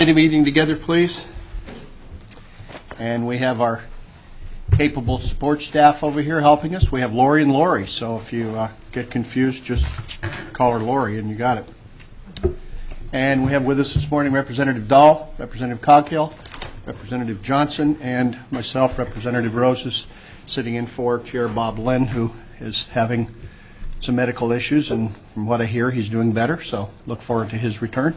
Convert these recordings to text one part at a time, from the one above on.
committee meeting together, please. And we have our capable support staff over here helping us. We have Lori and Lori, so if you get confused, just call her Lori and you got it. And we have with us this morning Representative Dahl, Representative Coghill, Representative Johnson, and myself, Representative Rose, is sitting in for Chair Bob Lynn, who is having some medical issues, and from what I hear, he's doing better, so look forward to his return.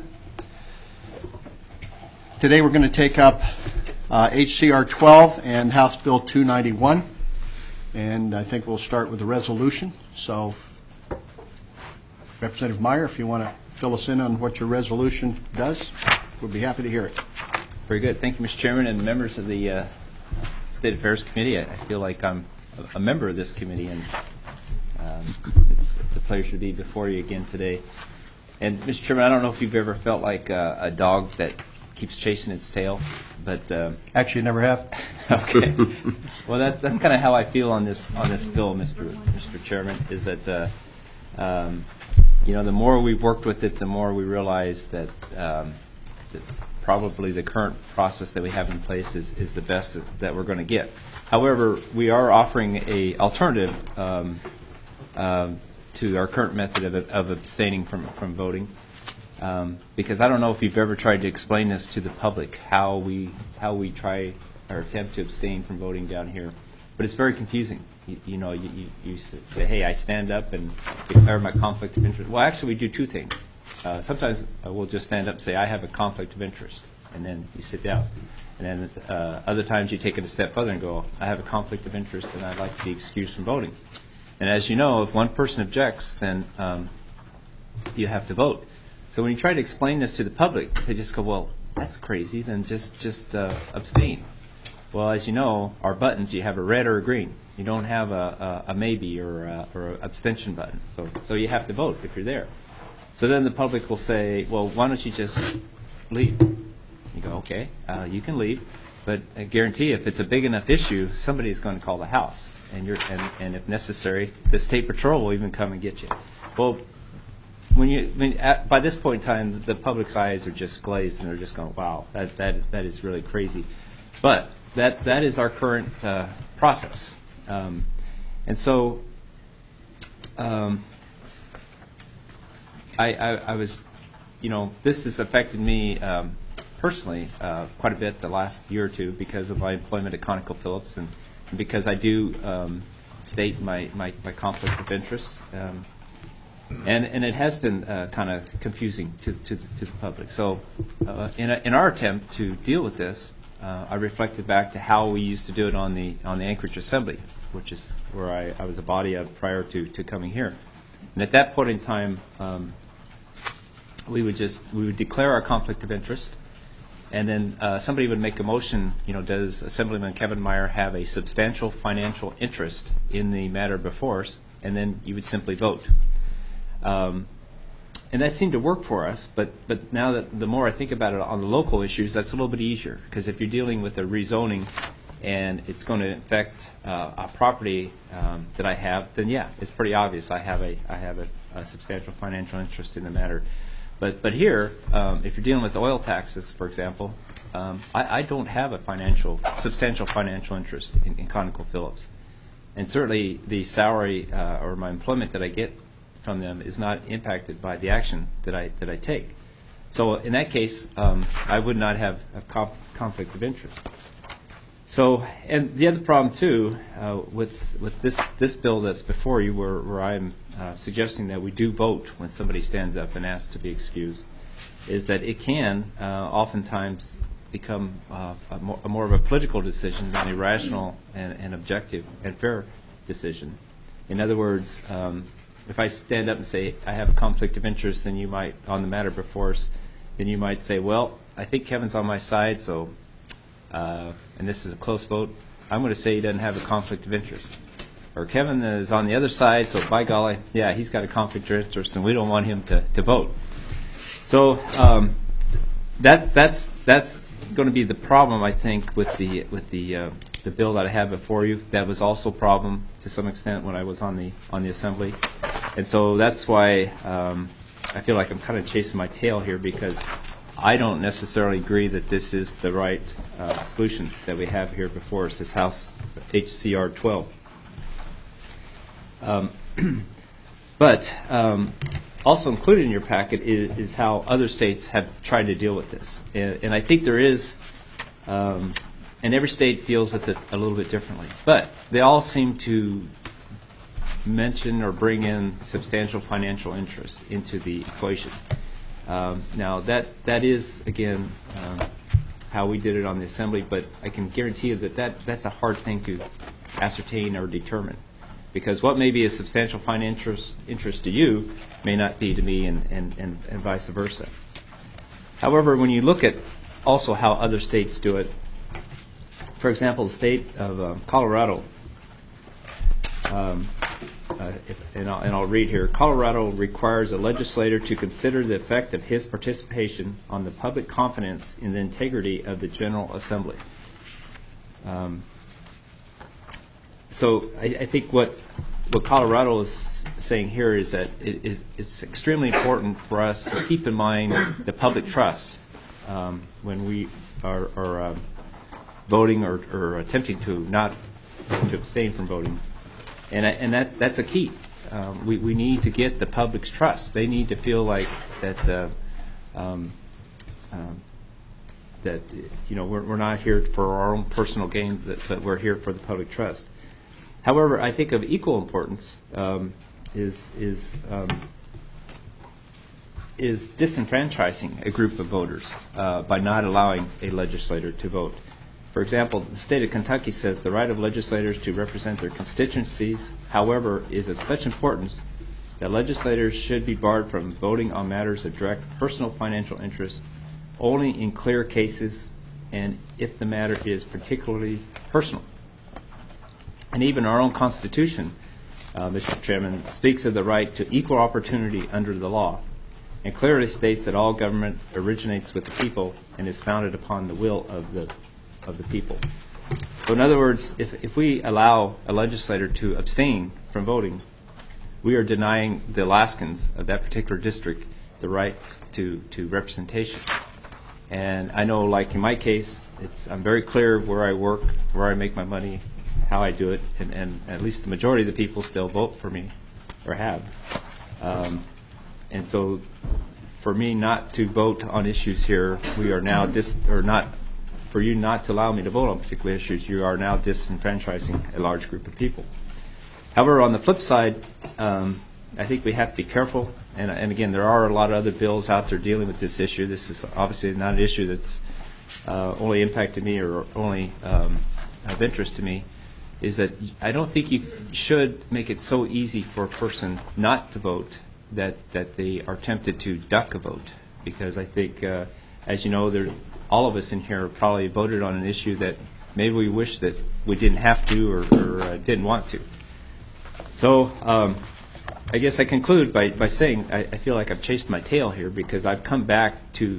Today we're going to take up HCR 12 and House Bill 291, and I think we'll start with the resolution. So, Representative Meyer, if you want to fill us in on what your resolution does, we'll be happy to hear it. Very good. Thank you, Mr. Chairman, and members of the State Affairs Committee. I feel like I'm a member of this committee, and it's a pleasure to be before you again today. And, Mr. Chairman, I don't know if you've ever felt like a dog that keeps chasing its tail, but actually never have. Okay. Well, that's kind of how I feel on this bill, Mr. Chairman. Is that the more we've worked with it, the more we realize that probably the current process that we have in place is the best that we're going to get. However, we are offering a alternative to our current method of abstaining from voting. Because I don't know if you've ever tried to explain this to the public, how we try or attempt to abstain from voting down here, but it's very confusing. You say, hey, I stand up and declare my conflict of interest. Well, actually, we do two things. Sometimes we'll just stand up and say, I have a conflict of interest, and then you sit down. And then other times you take it a step further and go, I have a conflict of interest, and I'd like to be excused from voting. And as you know, if one person objects, then you have to vote. So when you try to explain this to the public, they just go, well, that's crazy, then just abstain. Well, as you know, our buttons, you have a red or a green. You don't have a maybe or an abstention button. So you have to vote if you're there. So then the public will say, well, why don't you just leave? You go, okay, you can leave, but I guarantee if it's a big enough issue, somebody's going to call the House, and if necessary, the State Patrol will even come and get you. Well, by this point in time, the public's eyes are just glazed, and they're just going, wow, that is really crazy. But that is our current process. And so I was, this has affected me personally quite a bit the last year or two because of my employment at ConocoPhillips and because I do state my conflict of interest. And it has been kind of confusing to the public. So in our attempt to deal with this, I reflected back to how we used to do it on the Anchorage Assembly, which is where I was a body of prior to coming here. And at that point in time, we would declare our conflict of interest, and then somebody would make a motion. Does Assemblyman Kevin Meyer have a substantial financial interest in the matter before us? And then you would simply vote. And that seemed to work for us, but now that the more I think about it on the local issues, that's a little bit easier, because if you're dealing with a rezoning and it's going to affect a property that I have, then yeah, it's pretty obvious I have a substantial financial interest in the matter. But here, if you're dealing with oil taxes, for example, I don't have a substantial financial interest in ConocoPhillips, and certainly the salary or my employment that I get from them is not impacted by the action that I take. So in that case, I would not have a conflict of interest. So, and the other problem too with this bill that's before you, where I'm suggesting that we do vote when somebody stands up and asks to be excused, is that it can oftentimes become more of a political decision than a rational and objective and fair decision. In other words, if I stand up and say I have a conflict of interest, then you might, on the matter before us, then you might say, well, I think Kevin's on my side, so, and this is a close vote, I'm going to say he doesn't have a conflict of interest. Or Kevin is on the other side, so by golly, yeah, he's got a conflict of interest, and we don't want him to vote. So that's going to be the problem, I think, with the bill that I have before you. That was also a problem to some extent when I was on the Assembly, and so that's why I feel like I'm kind of chasing my tail here, because I don't necessarily agree that this is the right solution that we have here before us, this House HCR 12. But also included in your packet is how other states have tried to deal with this. And I think there is, and every state deals with it a little bit differently, but they all seem to mention or bring in substantial financial interest into the equation. Now, that is, again, how we did it on the Assembly, but I can guarantee you that's a hard thing to ascertain or determine. Because what may be a substantial financial interest to you may not be to me, and vice versa. However, when you look at also how other states do it, for example, the state of Colorado, and I'll read here, Colorado requires a legislator to consider the effect of his participation on the public confidence in the integrity of the General Assembly. So I think what Colorado is saying here is that it's extremely important for us to keep in mind the public trust when we are voting or attempting to abstain from voting, and that's a key. We need to get the public's trust. They need to feel like that we're not here for our own personal gain, but we're here for the public trust. However, I think of equal importance is disenfranchising a group of voters by not allowing a legislator to vote. For example, the state of Kentucky says the right of legislators to represent their constituencies, however, is of such importance that legislators should be barred from voting on matters of direct personal financial interest only in clear cases and if the matter is particularly personal. And even our own Constitution, Mr. Chairman, speaks of the right to equal opportunity under the law, and clearly states that all government originates with the people and is founded upon the will of the people. So in other words, if we allow a legislator to abstain from voting, we are denying the Alaskans of that particular district the right to representation. And I know, like in my case, I'm very clear where I work, where I make my money, how I do it, and at least the majority of the people still vote for me, or have. And so, for me not to vote on issues here, we are now for you not to allow me to vote on particular issues, you are now disenfranchising a large group of people. However, on the flip side, I think we have to be careful, and again, there are a lot of other bills out there dealing with this issue. This is obviously not an issue that's only impacted me or only of interest to me, is that I don't think you should make it so easy for a person not to vote that they are tempted to duck a vote. Because I think, as you know, all of us in here probably voted on an issue that maybe we wish that we didn't have to or didn't want to. So I guess I conclude by saying I feel like I've chased my tail here, because I've come back to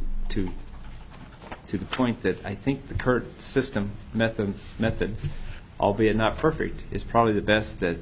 the point that I think the current system method, albeit not perfect, is probably the best that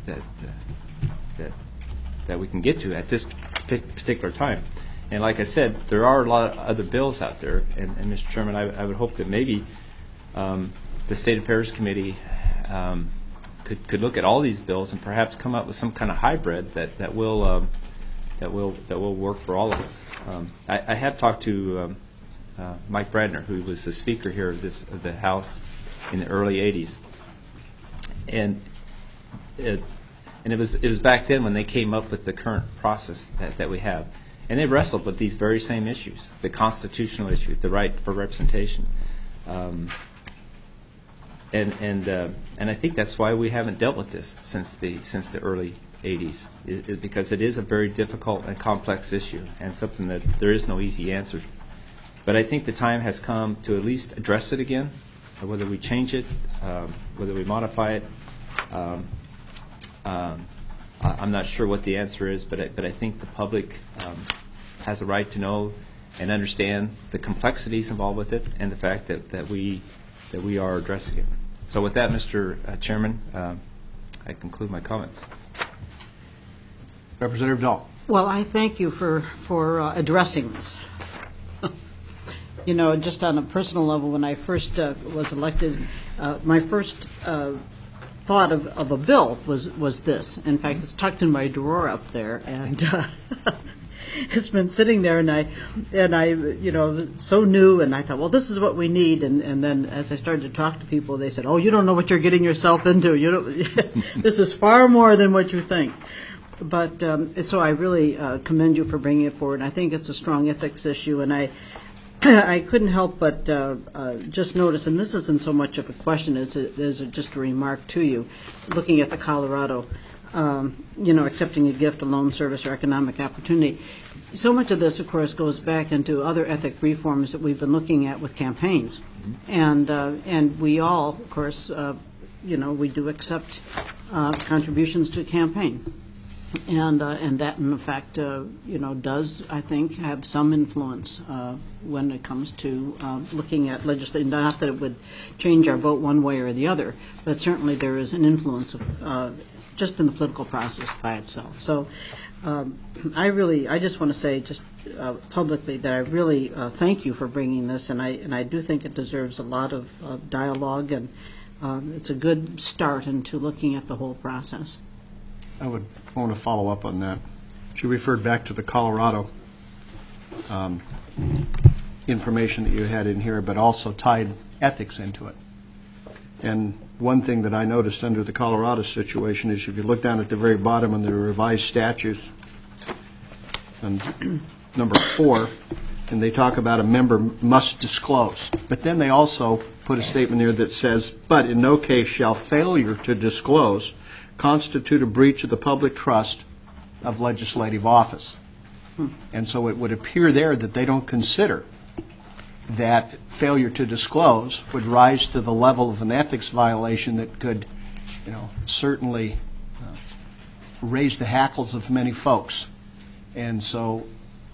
we can get to at this particular time. And like I said, there are a lot of other bills out there, and Mr. Chairman, I would hope that maybe the State Affairs Committee could look at all these bills and perhaps come up with some kind of hybrid that will work for all of us. I have talked to Mike Bradner, who was the Speaker here of the House in the early '80s, and it was back then when they came up with the current process that we have, and they wrestled with these very same issues: the constitutional issue, the right for representation, and I think that's why we haven't dealt with this since the early '80s, is because it is a very difficult and complex issue, and something that there is no easy answer. But I think the time has come to at least address it again, whether we change it, whether we modify it. I'm not sure what the answer is, but I think the public has a right to know and understand the complexities involved with it, and the fact that we are addressing it. So with that, Mr. Chairman, I conclude my comments. Representative Dahl. Well, I thank you for addressing this. You know, just on a personal level, when I first was elected, my first thought of a bill was this. In fact, it's tucked in my drawer up there, and it's been sitting there, and I, you know, so new, and I thought, well, this is what we need, and then as I started to talk to people, they said, oh, you don't know what you're getting yourself into. You don't. This is far more than what you think. But so I really commend you for bringing it forward. And I think it's a strong ethics issue, and I couldn't help but just notice, and this isn't so much of a question as just a remark to you, looking at the Colorado, you know, accepting a gift, a loan, service, or economic opportunity. So much of this, of course, goes back into other ethic reforms that we've been looking at with campaigns, and we all, of course, you know, we do accept contributions to a campaign. And that, in fact, you know, does, I think, have some influence when it comes to looking at legislation. Not that it would change our vote one way or the other, but certainly there is an influence of just in the political process by itself. So I just want to say just publicly that I really thank you for bringing this, and I do think it deserves a lot of dialogue, and it's a good start into looking at the whole process. I would want to follow up on that. She referred back to the Colorado information that you had in here, but also tied ethics into it. And one thing that I noticed under the Colorado situation is if you look down at the very bottom on the revised statutes, and number 4, and they talk about a member must disclose. But then they also put a statement there that says, but in no case shall failure to disclose constitute a breach of the public trust of legislative office. And so it would appear there that they don't consider that failure to disclose would rise to the level of an ethics violation that could, you know, certainly raise the hackles of many folks. And so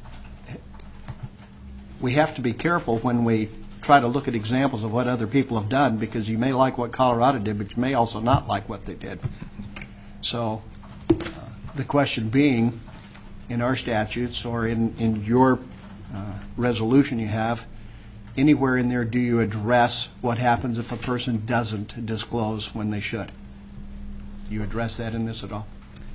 we have to be careful when we try to look at examples of what other people have done, because you may like what Colorado did, but you may also not like what they did. So the question being, in our statutes or in your resolution you have, anywhere in there do you address what happens if a person doesn't disclose when they should? Do you address that in this at all?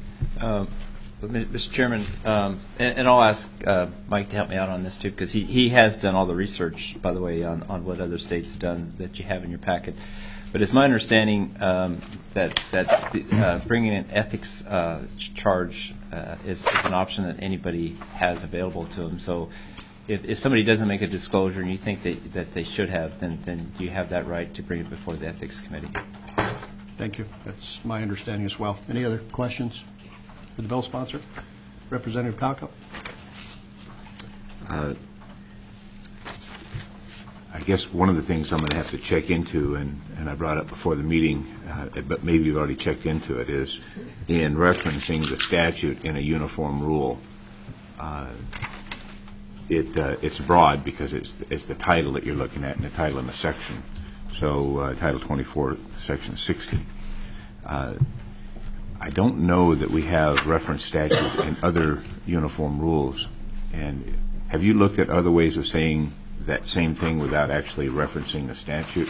Mr. Chairman, and I'll ask Mike to help me out on this too, because he has done all the research, by the way, on what other states have done that you have in your packet. But it's my understanding that bringing an ethics charge is an option that anybody has available to them. So if somebody doesn't make a disclosure and you think that they should have, then you have that right to bring it before the ethics committee. Thank you. That's my understanding as well. Any other questions for the bill sponsor? Representative Calco? I guess one of the things I'm going to have to check into, and I brought up before the meeting, but maybe you've already checked into it, is in referencing the statute in a uniform rule. It's broad because it's the title that you're looking at and the title in the section. So Title 24, Section 60. I don't know that we have reference statute in other uniform rules. And have you looked at other ways of saying that same thing without actually referencing the statute?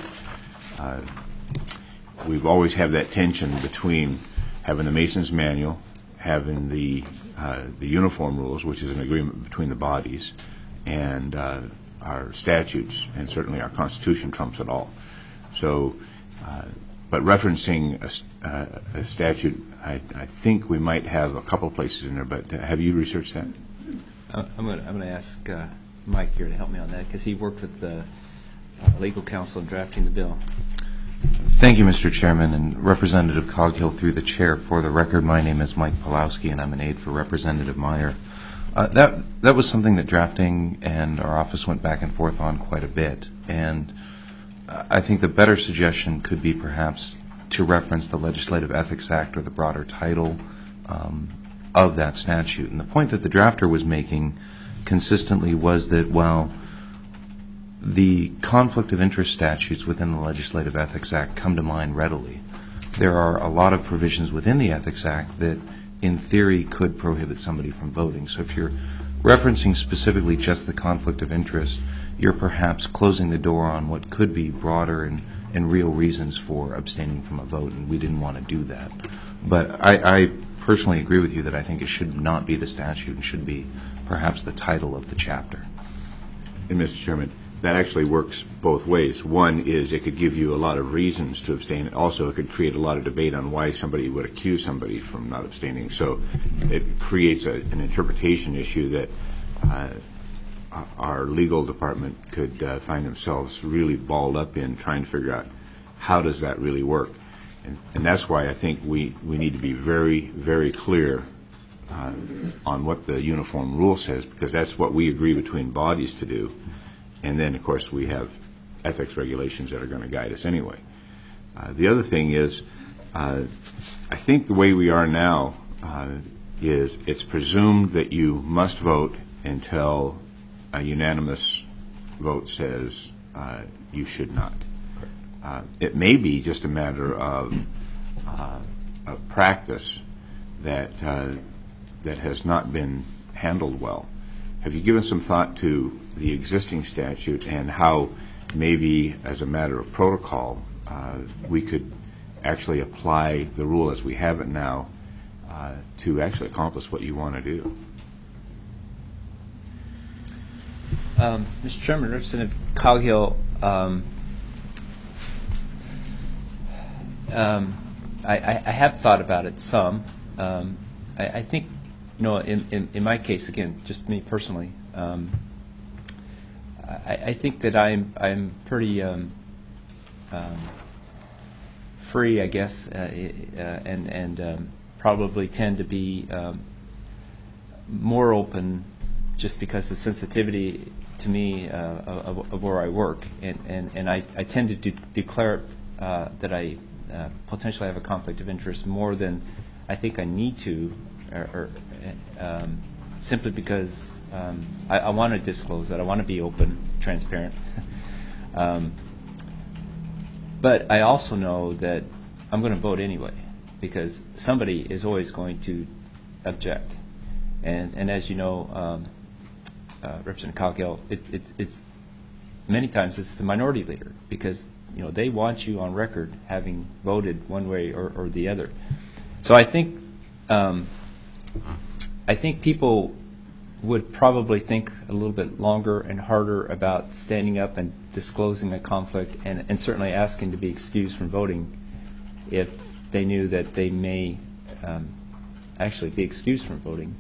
We've always had that tension between having the Mason's Manual, having the uniform rules, which is an agreement between the bodies, and our statutes, and certainly our Constitution trumps it all. So, but referencing a statute, I think we might have a couple of places in there, but have you researched that? I'm going to ask Mike here to help me on that, because he worked with the legal counsel in drafting the bill. Thank you, Mr. Chairman, and Representative Coghill through the chair. For the record, my name is Mike Pulowski, and I'm an aide for Representative Meyer. That was something that drafting and our office went back and forth on quite a bit, and I think the better suggestion could be perhaps to reference the Legislative Ethics Act or the broader title of that statute. And the point that the drafter was making consistently was that while the conflict of interest statutes within the Legislative Ethics Act come to mind readily, there are a lot of provisions within the Ethics Act that in theory could prohibit somebody from voting. So if you're referencing specifically just the conflict of interest, you're perhaps closing the door on what could be broader and real reasons for abstaining from a vote, and we didn't want to do that. But I personally agree with you that I think it should not be the statute and should be perhaps the title of the chapter. And Mr. Chairman, that actually works both ways. One is it could give you a lot of reasons to abstain. Also, it could create a lot of debate on why somebody would accuse somebody from not abstaining. So it creates an interpretation issue that our legal department could find themselves really balled up in trying to figure out how does that really work. And that's why I think we need to be very, very clear on what the uniform rule says, because that's what we agree between bodies to do. And then, of course, we have ethics regulations that are going to guide us anyway. The other thing is, I think the way we are now is it's presumed that you must vote until a unanimous vote says you should not. It may be just a matter of practice that has not been handled well. Have you given some thought to the existing statute and how maybe as a matter of protocol we could actually apply the rule as we have it now to actually accomplish what you want to do? Mr. Chairman, Representative Coghill, I have thought about it some. I think, in my case, again, just me personally, I think that I'm pretty free, I guess, and probably tend to be more open just because the sensitivity to me of where I work, and I tend to declare that I potentially have a conflict of interest more than I think I need to, or simply because I want to disclose that. I want to be open, transparent. But I also know that I'm going to vote anyway, because somebody is always going to object. And as you know, Representative Coghill, it's many times it's the minority leader, because they want you on record having voted one way or the other. So I think people would probably think a little bit longer and harder about standing up and disclosing a conflict, and certainly asking to be excused from voting if they knew that they may actually be excused from voting.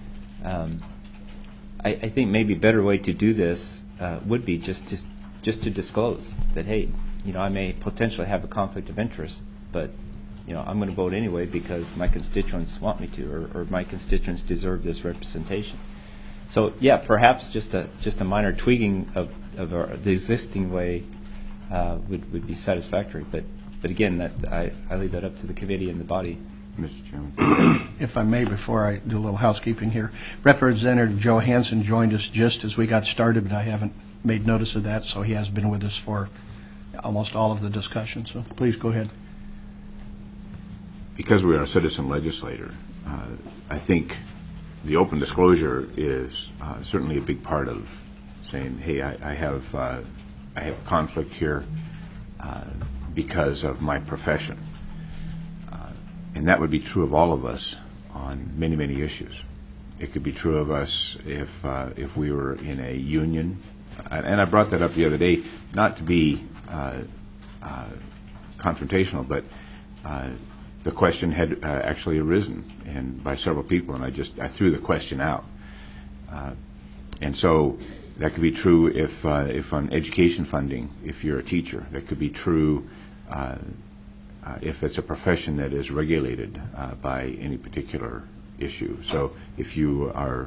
I think maybe a better way to do this would be just to disclose that, hey, I may potentially have a conflict of interest, but I'm going to vote anyway because my constituents want me to, or my constituents deserve this representation. So yeah, perhaps just a minor tweaking of the existing way would be satisfactory. But again, that I leave that up to the committee and the body. Mr. Chairman. If I may, before I do a little housekeeping here, Representative Joe Hansen joined us just as we got started, but I haven't made notice of that, so he has been with us for almost all of the discussion. So please go ahead. Because we are a citizen legislator, I think the open disclosure is certainly a big part of saying, hey, I have a conflict here because of my profession. And that would be true of all of us on many, many issues. It could be true of us if we were in a union. And I brought that up the other day, not to be confrontational, but the question had actually arisen and by several people, and I threw the question out. And so that could be true if on education funding, if you're a teacher. That could be true if it's a profession that is regulated by any particular issue. So if you are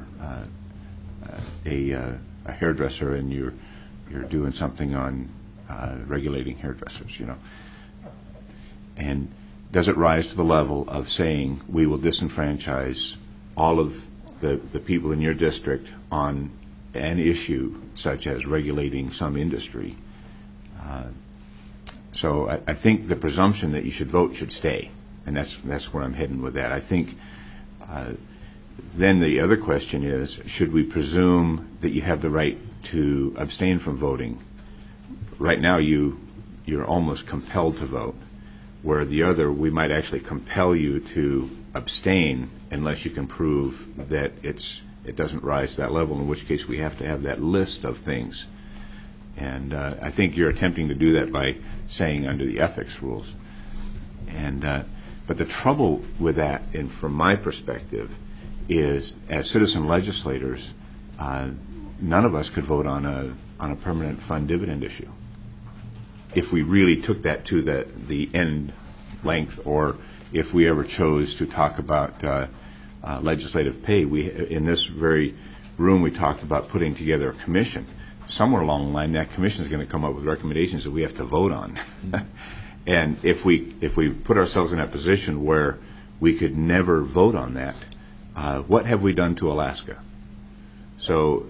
a hairdresser and you're doing something on regulating hairdressers, and does it rise to the level of saying we will disenfranchise all of the people in your district on an issue such as regulating some industry? So I think the presumption that you should vote should stay, and that's where I'm heading with that. I think Then the other question is, should we presume that you have the right to abstain from voting? Right now, you're almost compelled to vote, where the other, we might actually compel you to abstain unless you can prove that it doesn't rise to that level, in which case we have to have that list of things. And I think you're attempting to do that by saying under the ethics rules. And but the trouble with that, and from my perspective, is as citizen legislators, none of us could vote on a permanent fund dividend issue. If we really took that to the end length, or if we ever chose to talk about legislative pay, in this very room we talked about putting together a commission. Somewhere along the line, that commission is going to come up with recommendations that we have to vote on. And if we put ourselves in that position where we could never vote on that, what have we done to Alaska? So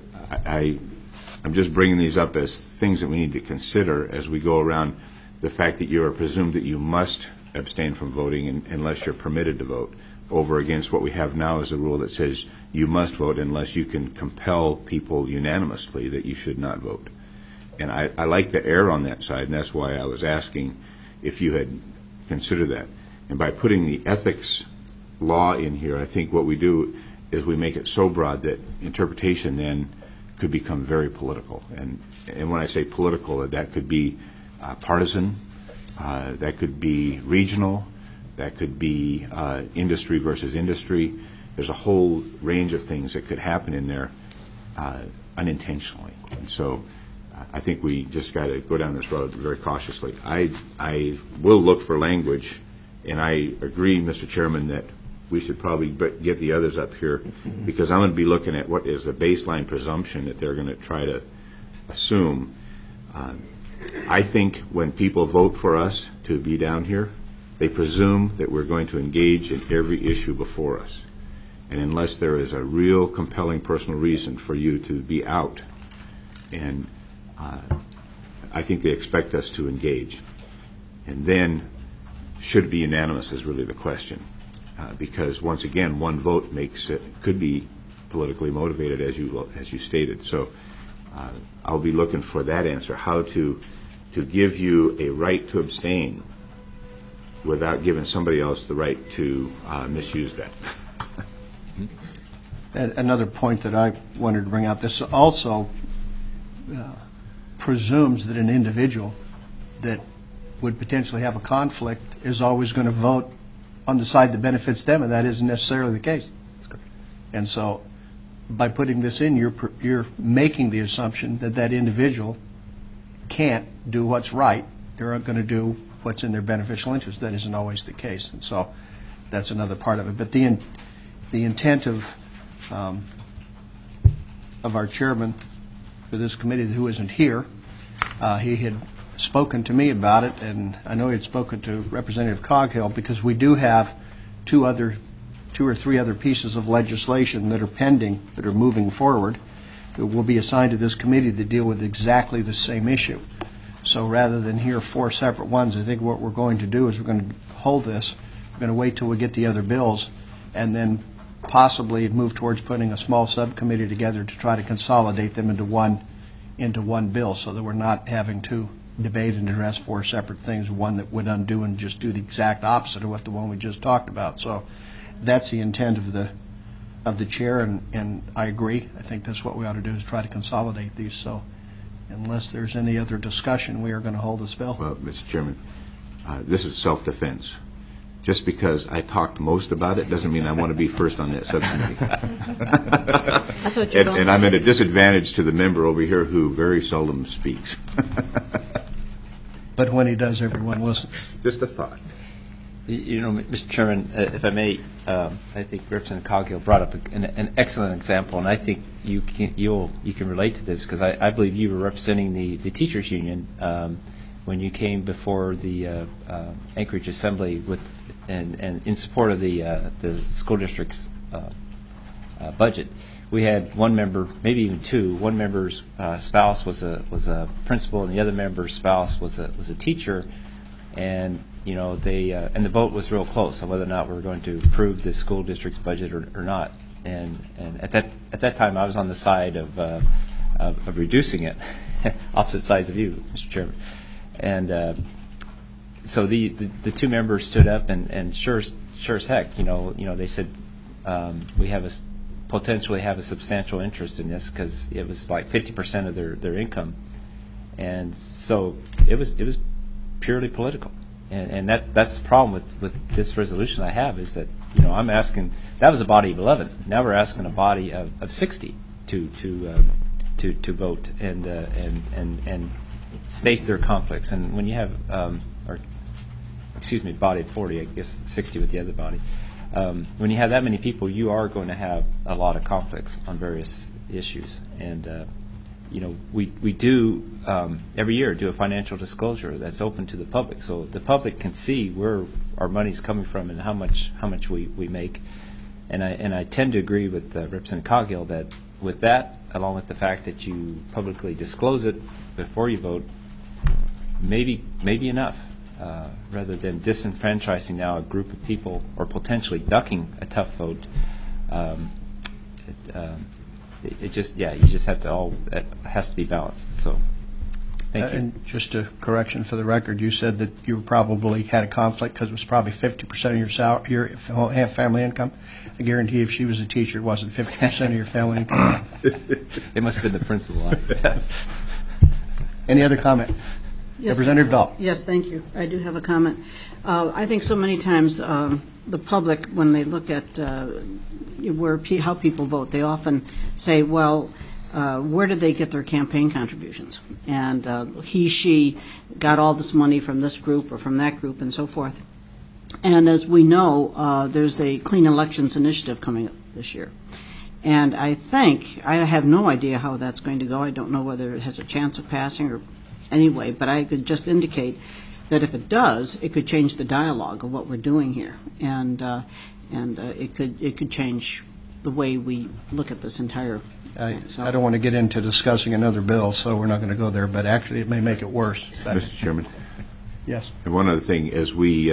I'm just bringing these up as things that we need to consider as we go around the fact that you are presumed that you must abstain from voting unless you're permitted to vote, over against what we have now as a rule that says you must vote unless you can compel people unanimously that you should not vote. And I like to err on that side, and that's why I was asking if you had considered that. And by putting the ethics law in here, I think what we do is we make it so broad that interpretation then could become very political. And when I say political, that could be partisan, that could be regional, that could be industry versus industry. There's a whole range of things that could happen in there unintentionally. And so I think we just got to go down this road very cautiously. I will look for language, and I agree, Mr. Chairman, that we should probably get the others up here, because I'm going to be looking at what is the baseline presumption that they're going to try to assume. I think when people vote for us to be down here, they presume that we're going to engage in every issue before us. And unless there is a real compelling personal reason for you to be out, and I think they expect us to engage. And then, should it be unanimous is really the question. Because once again, one vote could be politically motivated, as you stated. So I'll be looking for that answer: how to give you a right to abstain without giving somebody else the right to misuse that. And another point that I wanted to bring out: this also presumes that an individual that would potentially have a conflict is always going to vote on the side that benefits them, and that isn't necessarily the case. And so, by putting this in, you're making the assumption that that individual can't do what's right. They're going to do what's in their beneficial interest. That isn't always the case, and so that's another part of it. But the intent of our chairman for this committee, who isn't here, he had spoken to me about it, and I know he had spoken to Representative Coghill, because we do have two or three other pieces of legislation that are pending, that are moving forward, that will be assigned to this committee to deal with exactly the same issue. So rather than hear four separate ones, I think what we're going to do is we're going to hold this. We're going to wait till we get the other bills, and then possibly move towards putting a small subcommittee together to try to consolidate them into one bill, so that we're not having to debate and address four separate things, one that would undo and just do the exact opposite of what the one we just talked about. So that's the intent of the chair, and I agree. I think that's what we ought to do, is try to consolidate these. So unless there's any other discussion, we are going to hold this bill. Well, Mr. Chairman, this is self-defense. Just because I talked most about it doesn't mean I want to be first on that subcommittee. And I'm at a disadvantage to the member over here who very seldom speaks. But when he does, everyone listens. Just a thought. You know, Mr. Chairman, if I may, I think Representative Coghill brought up an excellent example, and I think you can relate to this, because I believe you were representing the teachers union when you came before the Anchorage Assembly and in support of the school district's budget. We had one member, maybe even two. One member's spouse was a principal, and the other member's spouse was a teacher, and you know and the vote was real close on whether or not we were going to approve the school district's budget or not. and at that time I was on the side of reducing it, opposite sides of you, Mr. Chairman, and so the two members stood up and sure as heck, they said we potentially have a substantial interest in this because it was like 50% of their income, and so it was purely political, and that's the problem with this resolution I have is that I'm asking, that was a body of 11, now we're asking a body of 60 to vote and state their conflicts, and when you have body of 40, I guess 60 with the other body. When you have that many people, you are going to have a lot of conflicts on various issues, and we do every year do a financial disclosure that's open to the public, so the public can see where our money's coming from and how much we make. And I tend to agree with Representative Coghill that with that, along with the fact that you publicly disclose it before you vote, maybe enough. Rather than disenfranchising now a group of people or potentially ducking a tough vote, you just have to it has to be balanced. So, thank you. And just a correction for the record, you said that you probably had a conflict because it was probably 50% of your salary, your family income. I guarantee if she was a teacher, it wasn't 50% of your family income. It must have been the principal. Any other comment? Yes. Representative Dahl. Yes, thank you. I do have a comment. I think so many times the public, when they look at how people vote, they often say, well, where did they get their campaign contributions? And she got all this money from this group or from that group and so forth. And as we know, there's a Clean Elections Initiative coming up this year. And I have no idea how that's going to go. I don't know whether it has a chance of passing or anyway, but I could just indicate that if it does, it could change the dialogue of what we're doing here, and it could change the way we look at this entire thing. So, I don't want to get into discussing another bill, so we're not going to go there. But actually, it may make it worse. Mr. Chairman. Yes. And one other thing, as we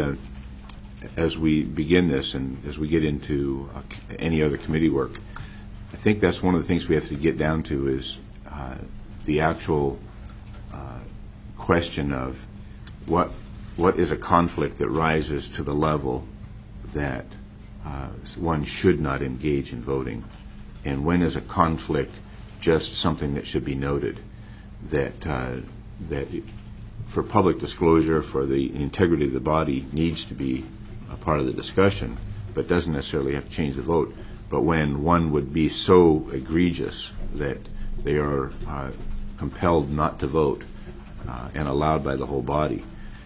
begin this and as we get into any other committee work, I think that's one of the things we have to get down to is the actual question of what is a conflict that rises to the level that one should not engage in voting, and when is a conflict just something that should be noted, that for public disclosure, for the integrity of the body, needs to be a part of the discussion, but doesn't necessarily have to change the vote. But when one would be so egregious that they are compelled not to vote and allowed by the whole body.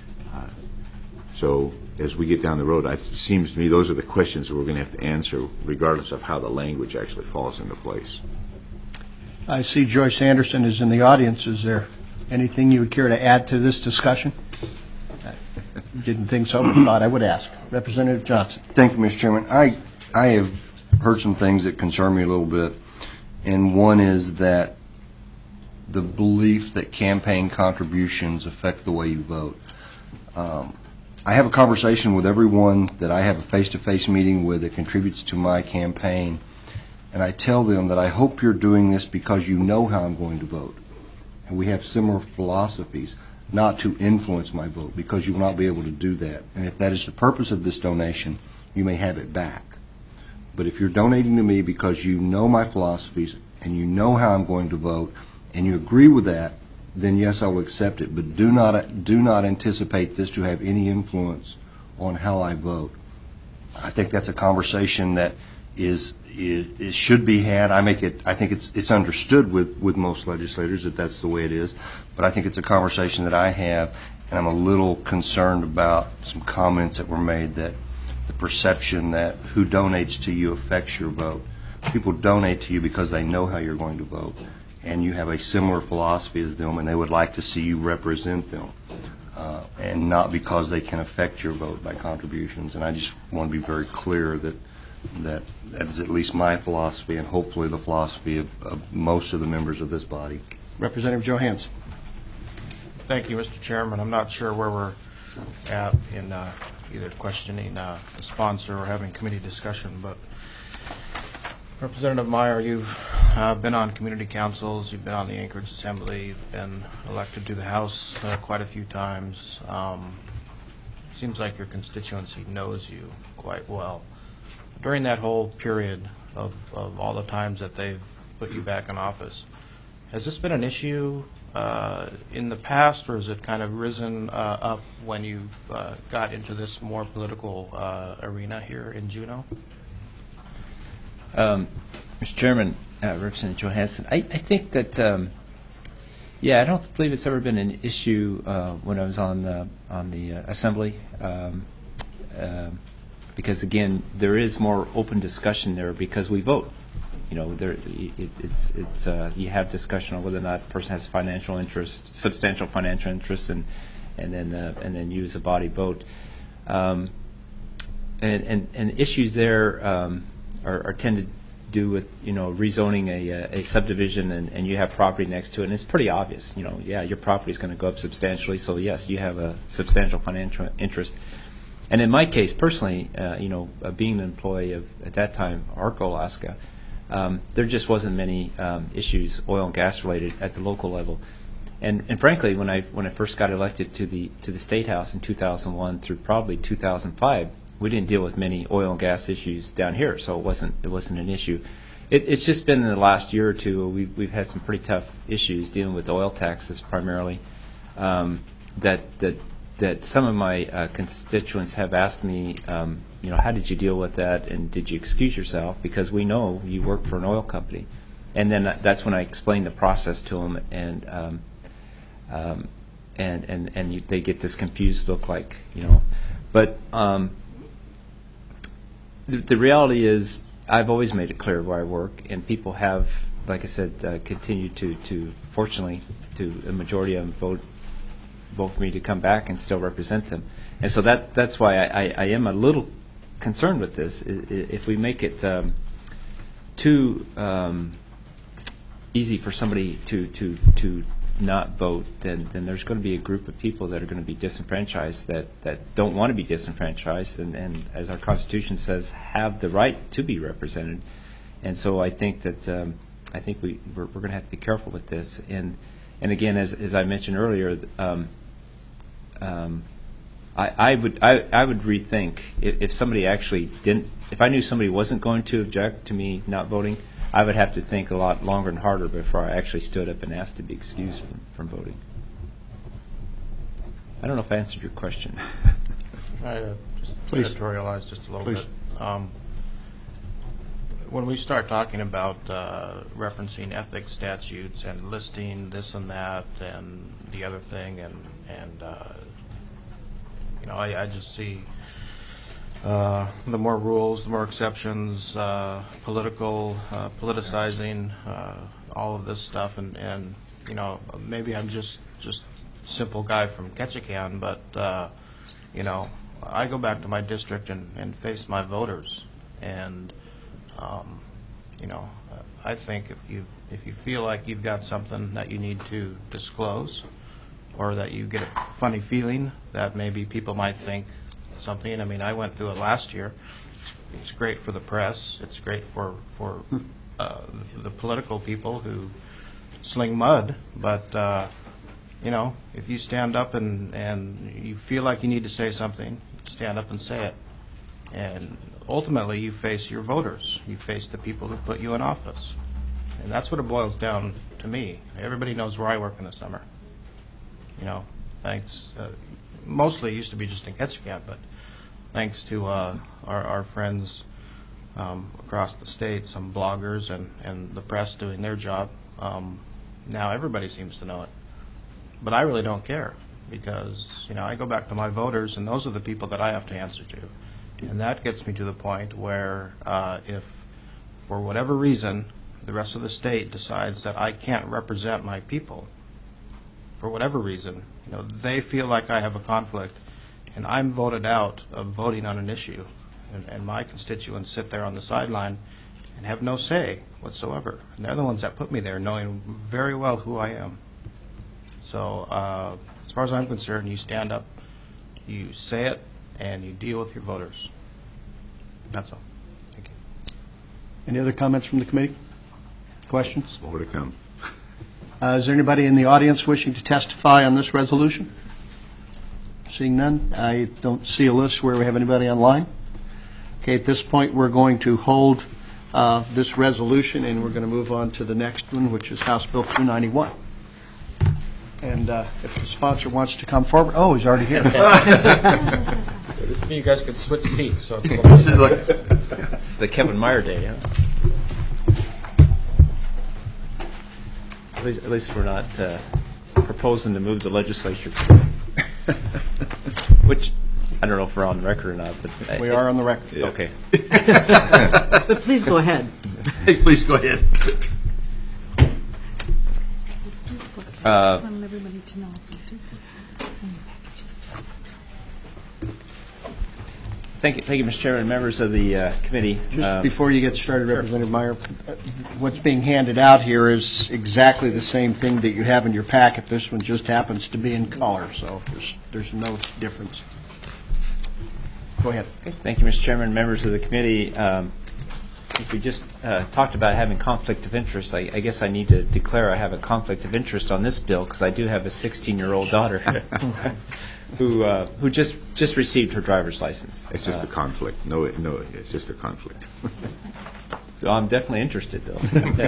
So as we get down the road, it seems to me those are the questions that we're going to have to answer regardless of how the language actually falls into place. I see Joyce Anderson is in the audience. Is there anything you would care to add to this discussion? Didn't think so, but thought I would ask. Representative Johnson. Thank you, Mr. Chairman. I have heard some things that concern me a little bit, and one is that the belief that campaign contributions affect the way you vote. I have a conversation with everyone that I have a face-to-face meeting with that contributes to my campaign, and I tell them that I hope you're doing this because you know how I'm going to vote. And we have similar philosophies, not to influence my vote, because you will not be able to do that. And if that is the purpose of this donation, you may have it back. But if you're donating to me because you know my philosophies and you know how I'm going to vote and you agree with that, then yes, I will accept it. But do not anticipate this to have any influence on how I vote. I think that's a conversation that it should be had. I think it's understood with most legislators that that's the way it is. But I think it's a conversation that I have, and I'm a little concerned about some comments that were made that the perception that who donates to you affects your vote. People donate to you because they know how you're going to vote, and you have a similar philosophy as them, and they would like to see you represent them, and not because they can affect your vote by contributions. And I just want to be very clear that is at least my philosophy, and hopefully the philosophy of most of the members of this body. Representative Johannes. Thank you, Mr. Chairman. I'm not sure where we're at in either questioning the sponsor or having committee discussion, but Representative Meyer, you've been on community councils, you've been on the Anchorage Assembly, you've been elected to the House quite a few times. Seems like your constituency knows you quite well. During that whole period of all the times that they've put you back in office, has this been an issue in the past, or has it kind of risen up when you've got into this more political arena here in Juneau? Mr. Chairman, Representative Johansson, I think that, I don't believe it's ever been an issue when I was on the Assembly, because again, there is more open discussion there because we vote. You know, you have discussion on whether or not a person has financial interest, substantial financial interest, and then you as a body vote. And issues there are tended to do with, you know, rezoning a subdivision and you have property next to it, and it's pretty obvious. You know, your property is going to go up substantially, so yes, you have a substantial financial interest. And in my case, personally, being an employee of, at that time, ARCO Alaska, there just wasn't many issues, oil and gas related, at the local level. And frankly, when I first got elected to the State House in 2001 through probably 2005, we didn't deal with many oil and gas issues down here, so it wasn't an issue. It's just been in the last year or two we've had some pretty tough issues dealing with oil taxes primarily. That some of my constituents have asked me, how did you deal with that, and did you excuse yourself, because we know you work for an oil company. And then that's when I explained the process to them, and they get this confused look, like, you know. But the reality is, I've always made it clear where I work, and people have, like I said, continued to fortunately, to a majority of them vote for me to come back and still represent them. And so that's why I am a little concerned with this. If we make it too easy for somebody to not vote, then there's going to be a group of people that are going to be disenfranchised that don't want to be disenfranchised, and as our Constitution says, have the right to be represented. And so I think that we're going to have to be careful with this. And again, as I mentioned earlier, I would rethink if somebody actually didn't. If I knew somebody wasn't going to object to me not voting, I would have to think a lot longer and harder before I actually stood up and asked to be excused from voting. I don't know if I answered your question. I just Please. editorialize just a little Please. bit. When we start talking about referencing ethics statutes and listing this and that and the other thing, and I just see the more rules, the more exceptions, politicizing all of this stuff, and maybe I'm just simple guy from Ketchikan, but I go back to my district and face my voters, and I think if you feel like you've got something that you need to disclose, or that you get a funny feeling that maybe people might think something. I mean, I went through it last year. It's great for the press. It's great for the political people who sling mud. But if you stand up and you feel like you need to say something, stand up and say it. And ultimately, you face your voters. You face the people who put you in office. And that's what it boils down to me. Everybody knows where I work in the summer. Thanks. Mostly it used to be just in Ketchikan, but thanks to our friends across the state, some bloggers and the press doing their job, now everybody seems to know it. But I really don't care, because I go back to my voters, and those are the people that I have to answer to. And that gets me to the point where if, for whatever reason, the rest of the state decides that I can't represent my people, for whatever reason, they feel like I have a conflict, and I'm voted out of voting on an issue, and my constituents sit there on the sideline and have no say whatsoever. And they're the ones that put me there, knowing very well who I am. So as far as I'm concerned, you stand up, you say it, and you deal with your voters. That's all. Thank you. Any other comments from the committee? Questions? More to come. Is there anybody in the audience wishing to testify on this resolution? Seeing none, I don't see a list where we have anybody online. Okay, at this point, we're going to hold this resolution, and we're going to move on to the next one, which is House Bill 291. And if the sponsor wants to come forward, oh, he's already here. This means you guys could switch seats, so It's the Kevin Meyer day, huh? At least we're not proposing to move the legislature. Which, I don't know if we're on the record or not, but... We are on the record. Okay. But please go ahead. Please go ahead. Thank you, Mr. Chairman, members of the committee. Just before you get started, Representative Meyer, what's being handed out here is exactly the same thing that you have in your packet. This one just happens to be in color, so there's no difference. Go ahead. Okay. Thank you, Mr. Chairman, members of the committee. I think we just talked about having conflict of interest. I guess I need to declare I have a conflict of interest on this bill because I do have a 16-year-old daughter who just received her driver's license. It's just a conflict. No, it's just a conflict. So I'm definitely interested, though.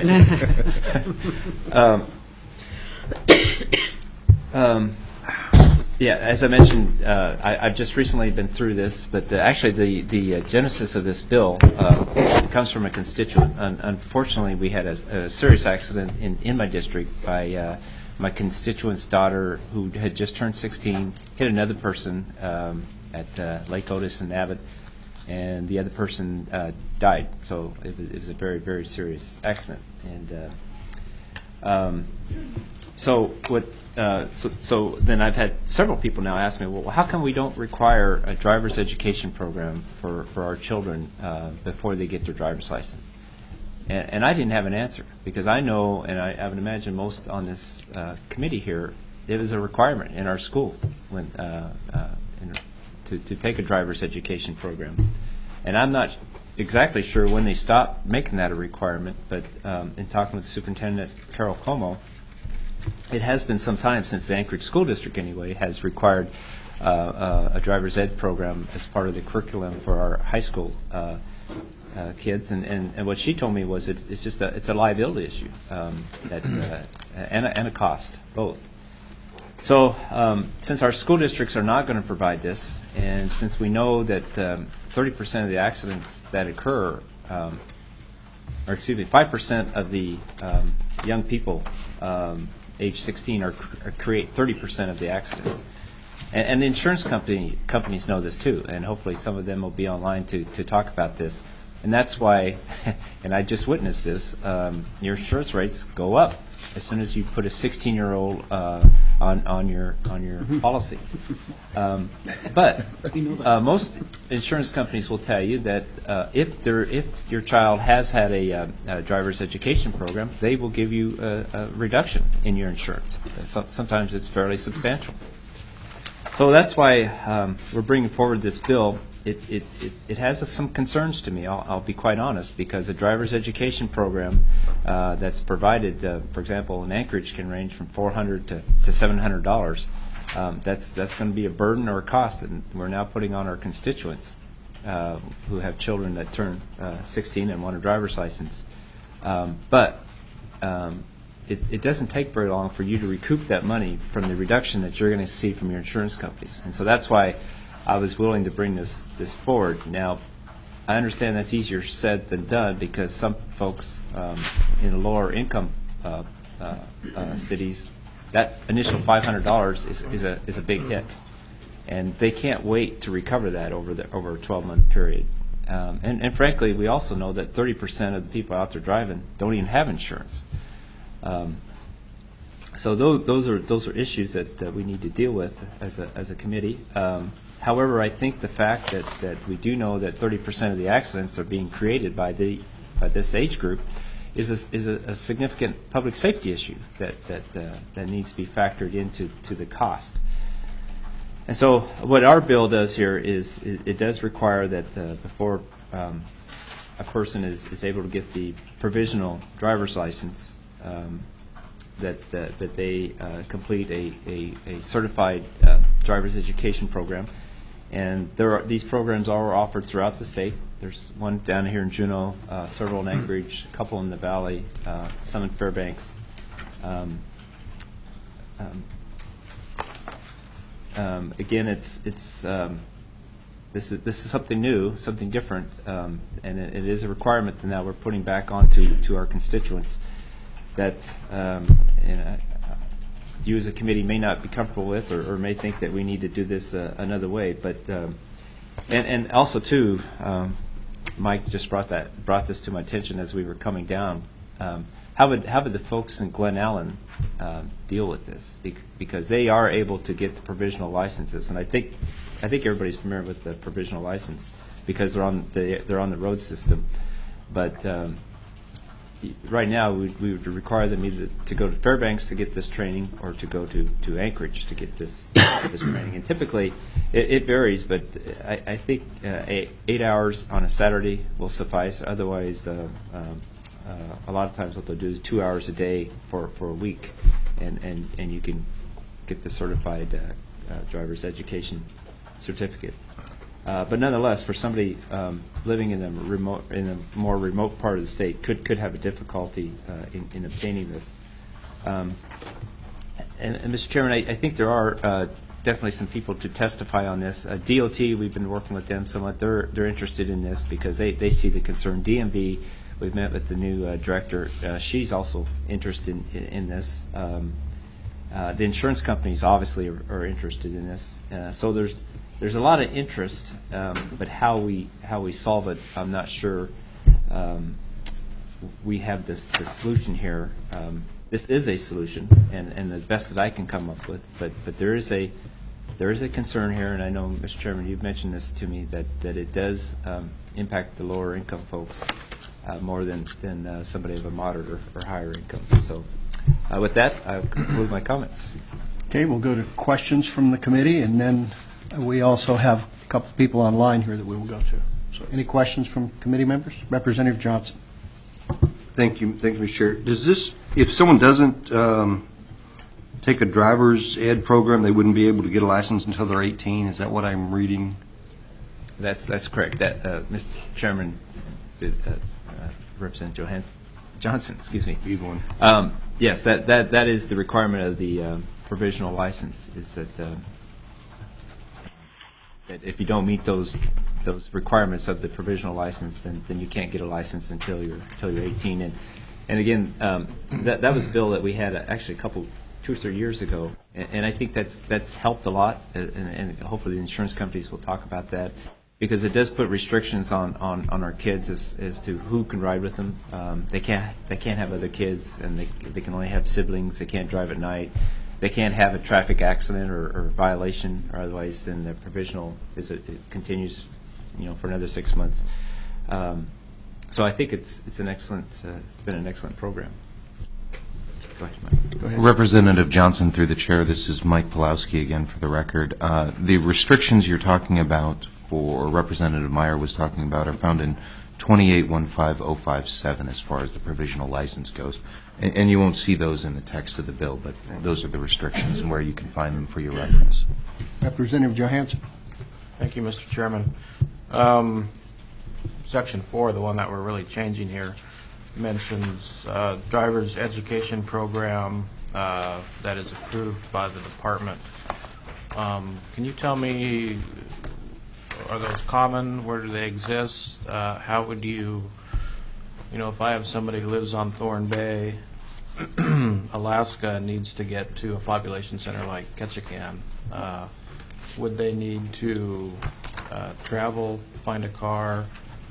Yeah, as I mentioned, I've just recently been through this, but actually the genesis of this bill comes from a constituent. Unfortunately, we had a serious accident in my district by my constituent's daughter, who had just turned 16, hit another person at Lake Otis and Abbott, and the other person died. So it was a very, very serious accident. And so then I've had several people now ask me, well, how come we don't require a driver's education program for our children before they get their driver's license? And I didn't have an answer because I know, and I would imagine most on this committee here, it was a requirement in our schools when to take a driver's education program. And I'm not exactly sure when they stopped making that a requirement, but in talking with Superintendent Carol Como, it has been some time since the Anchorage School District, anyway, has required a driver's ed program as part of the curriculum for our high school kids. And what she told me was it's a liability issue and a cost, both. So since our school districts are not going to provide this, and since we know that 30% of the accidents that occur, or excuse me, 5% of the young people age 16 create 30% of the accidents. And the insurance companies know this too, and hopefully some of them will be online to talk about this. And that's why, and I just witnessed this, your insurance rates go up as soon as you put a 16-year-old on your policy. But most insurance companies will tell you that if your child has had a driver's education program, they will give you a reduction in your insurance. Sometimes it's fairly substantial. So that's why we're bringing forward this bill. It has some concerns to me, I'll be quite honest, because a driver's education program that's provided, for example, in Anchorage can range from $400 to $700. That's going to be a burden or a cost that we're now putting on our constituents who have children that turn 16 and want a driver's license. But it doesn't take very long for you to recoup that money from the reduction that you're going to see from your insurance companies. And so that's why I was willing to bring this forward. Now, I understand that's easier said than done because some folks in lower income cities, that initial $500 is a big hit, and they can't wait to recover that over a 12-month period. And frankly, we also know that 30% of the people out there driving don't even have insurance. So those are issues that we need to deal with as a committee. However, I think the fact that we do know that 30% of the accidents are being created by this age group is a significant public safety issue that needs to be factored into the cost. And so what our bill does here is it does require that before a person is able to get the provisional driver's license, that they complete a certified driver's education program. And these programs are offered throughout the state. There's one down here in Juneau, several in Anchorage, a couple in the Valley, some in Fairbanks. Again, this is something new, something different, and it is a requirement that now we're putting back onto our constituents that you as a committee may not be comfortable with, or may think that we need to do this another way. But and also too, Mike just brought this to my attention as we were coming down. How would the folks in Glen Allen deal with this? Because they are able to get the provisional licenses, and I think everybody's familiar with the provisional license because they're on the road system. But right now, we would require them either to go to Fairbanks to get this training or to go to Anchorage to get this training. And typically, it varies, but I think 8 hours on a Saturday will suffice. Otherwise, a lot of times what they'll do is 2 hours a day for a week, and you can get the certified driver's education certificate. But nonetheless, for somebody living in a more remote part of the state, could have a difficulty in obtaining this. And Mr. Chairman, I think there are definitely some people to testify on this. DOT, we've been working with them somewhat. They're interested in this because they see the concern. DMV, we've met with the new director. She's also interested in this. The insurance companies obviously are interested in this. So there's a lot of interest, but how we solve it, I'm not sure. We have the solution here. This is a solution, and the best that I can come up with. But there is a concern here, and I know, Mr. Chairman, you've mentioned this to me that it does impact the lower income folks more than somebody of a moderate or higher income. So, with that, I'll conclude my comments. Okay, we'll go to questions from the committee, and then we also have a couple people online here that we will go to. So any questions from committee members? Representative Johnson. Thank you, Mr. Chair. Does this, if someone doesn't take a driver's ed program, they wouldn't be able to get a license until they're 18? Is that what I'm reading? That's correct. That Mr. Chairman, Representative Johnson, excuse me. Either one. Yes, that is the requirement of the provisional license. Is that if you don't meet those requirements of the provisional license, then you can't get a license until you're 18. And again, that was a bill that we had actually 2 or 3 years ago, and I think that's helped a lot, and hopefully the insurance companies will talk about that, because it does put restrictions on our kids as to who can ride with them. They can't have other kids, and they can only have siblings. They can't drive at night. They can't have a traffic accident or violation, or otherwise then the provisional it continues, for another 6 months. So I think it's been an excellent program. Go ahead, Mike. Go ahead. Representative Johnson, through the chair, this is Mike Pulowski again for the record. The restrictions you're talking about, or Representative Meyer was talking about, are found in 2815057 as far as the provisional license goes. And you won't see those in the text of the bill, but those are the restrictions and where you can find them for your reference. Representative Johansson. Thank you, Mr. Chairman. Section 4, the one that we're really changing here, mentions driver's education program that is approved by the department. Can you tell me, are those common? Where do they exist? How would you, if I have somebody who lives on Thorn Bay, Alaska, and needs to get to a population center like Ketchikan, would they need to travel, find a car?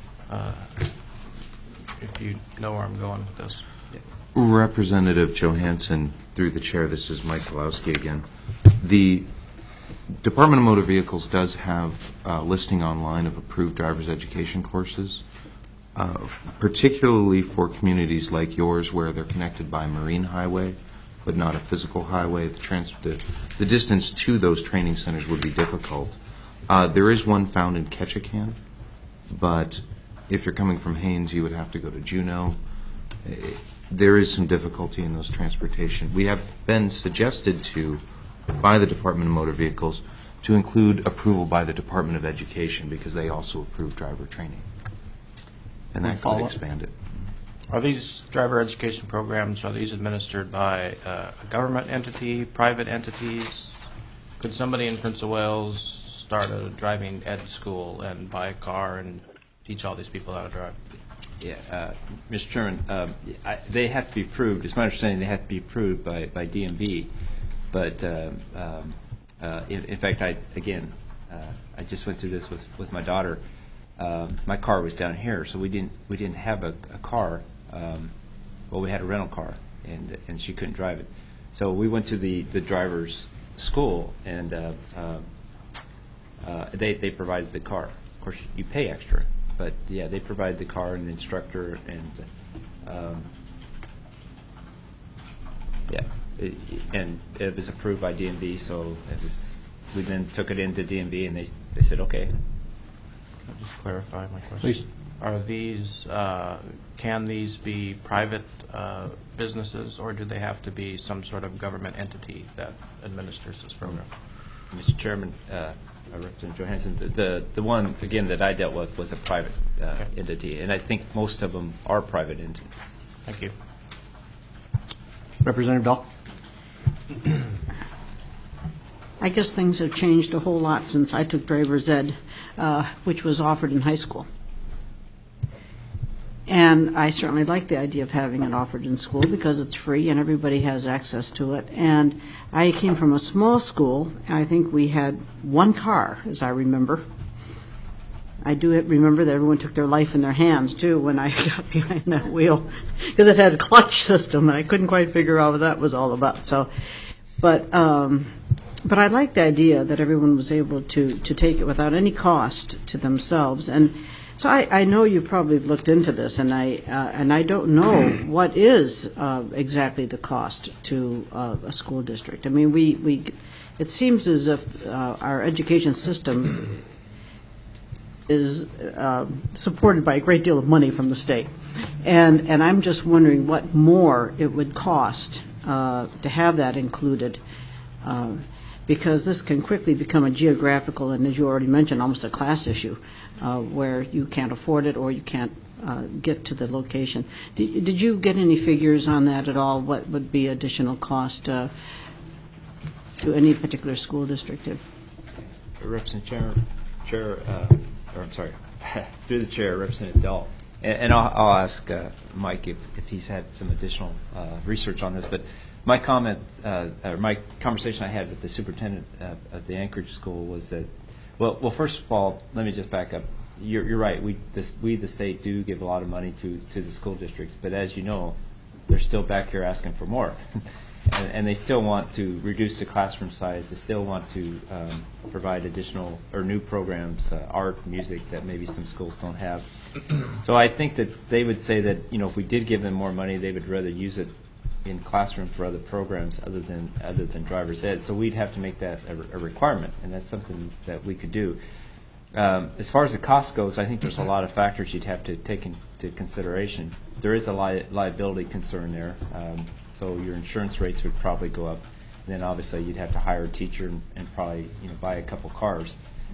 If you know where I'm going with this. Representative Johansson, through the chair, this is Mike Pulowski again. The Department of Motor Vehicles does have a listing online of approved driver's education courses, particularly for communities like yours where they're connected by a marine highway, but not a physical highway. The distance to those training centers would be difficult. There is one found in Ketchikan, but If you're coming from Haines, you would have to go to Juneau. There is some difficulty in those transportation. We have been suggested by the Department of Motor Vehicles to include approval by the Department of Education because they also approve driver training. And that could expand it. Are these driver education programs, are these administered by a government entity, private entities? Could somebody in Prince of Wales start a driving ed school and buy a car and teach all these people how to drive? Yeah, Mr. Chairman, they have to be approved. It's my understanding they have to be approved by DMV. But in fact, I just went through this with my daughter. My car was down here, so we didn't have a car. Well, we had a rental car, and she couldn't drive it. So we went to the driver's school, and they provided the car. Of course, you pay extra, but yeah, they provided the car and the instructor, and and it was approved by DMV. So we then took it into DMV, and they said okay. I'll just clarify my question. Please. Are these, can these be private businesses, or do they have to be some sort of government entity that administers this program? Mr. Chairman, Representative Johansson, the one, again, that I dealt with was a private entity, and I think most of them are private entities. Thank you. Representative Dahl? I guess things have changed a whole lot since I took driver's ed, which was offered in high school. And I certainly like the idea of having it offered in school because it's free and everybody has access to it. And I came from a small school. I think we had one car, as I remember. I do remember that everyone took their life in their hands, too, when I got behind that wheel because it had a clutch system, and I couldn't quite figure out what that was all about. So, But I like the idea that everyone was able to take it without any cost to themselves. And so I know you've probably looked into this, and I don't know what is exactly the cost to a school district. I mean, it seems as if our education system is supported by a great deal of money from the state, and I'm just wondering what more it would cost to have that included. Because this can quickly become a geographical and, as you already mentioned, almost a class issue where you can't afford it or you can't get to the location. Did you get any figures on that at all? What would be additional cost to any particular school district? Representative through the chair, Representative Dahl. And I'll ask Mike if he's had some additional research on this, but my comment, or my conversation I had with the superintendent of the Anchorage school was that, well, first of all, let me just back up. You're right. We, the state, do give a lot of money to the school districts, but as you know, they're still back here asking for more, and they still want to reduce the classroom size. They still want to provide additional or new programs, art, music that maybe some schools don't have. So I think that they would say that if we did give them more money, they would rather use it in classroom for other programs other than driver's ed. So we'd have to make that a requirement, and that's something that we could do. As far as the cost goes, I think there's a lot of factors you'd have to take into consideration. There is a liability concern there, so your insurance rates would probably go up. And then obviously you'd have to hire a teacher and probably buy a couple cars.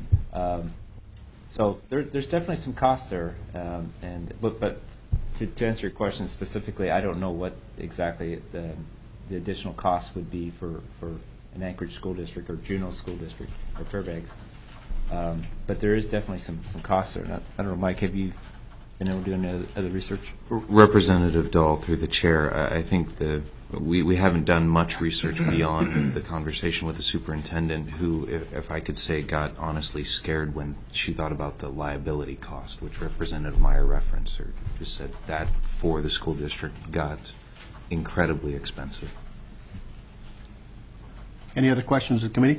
So there's definitely some costs there, but to answer your question specifically, I don't know what exactly the additional cost would be for an Anchorage school district or Juneau school district or Fairbanks. But there is definitely some costs there. I don't know, Mike, have you been able to do any other research? Representative Dahl, through the chair, I think we haven't done much research beyond the conversation with the superintendent, who, if I could say, got honestly scared when she thought about the liability cost, which Representative Meyer referenced, or just said that for the school district got incredibly expensive. Any other questions of the committee?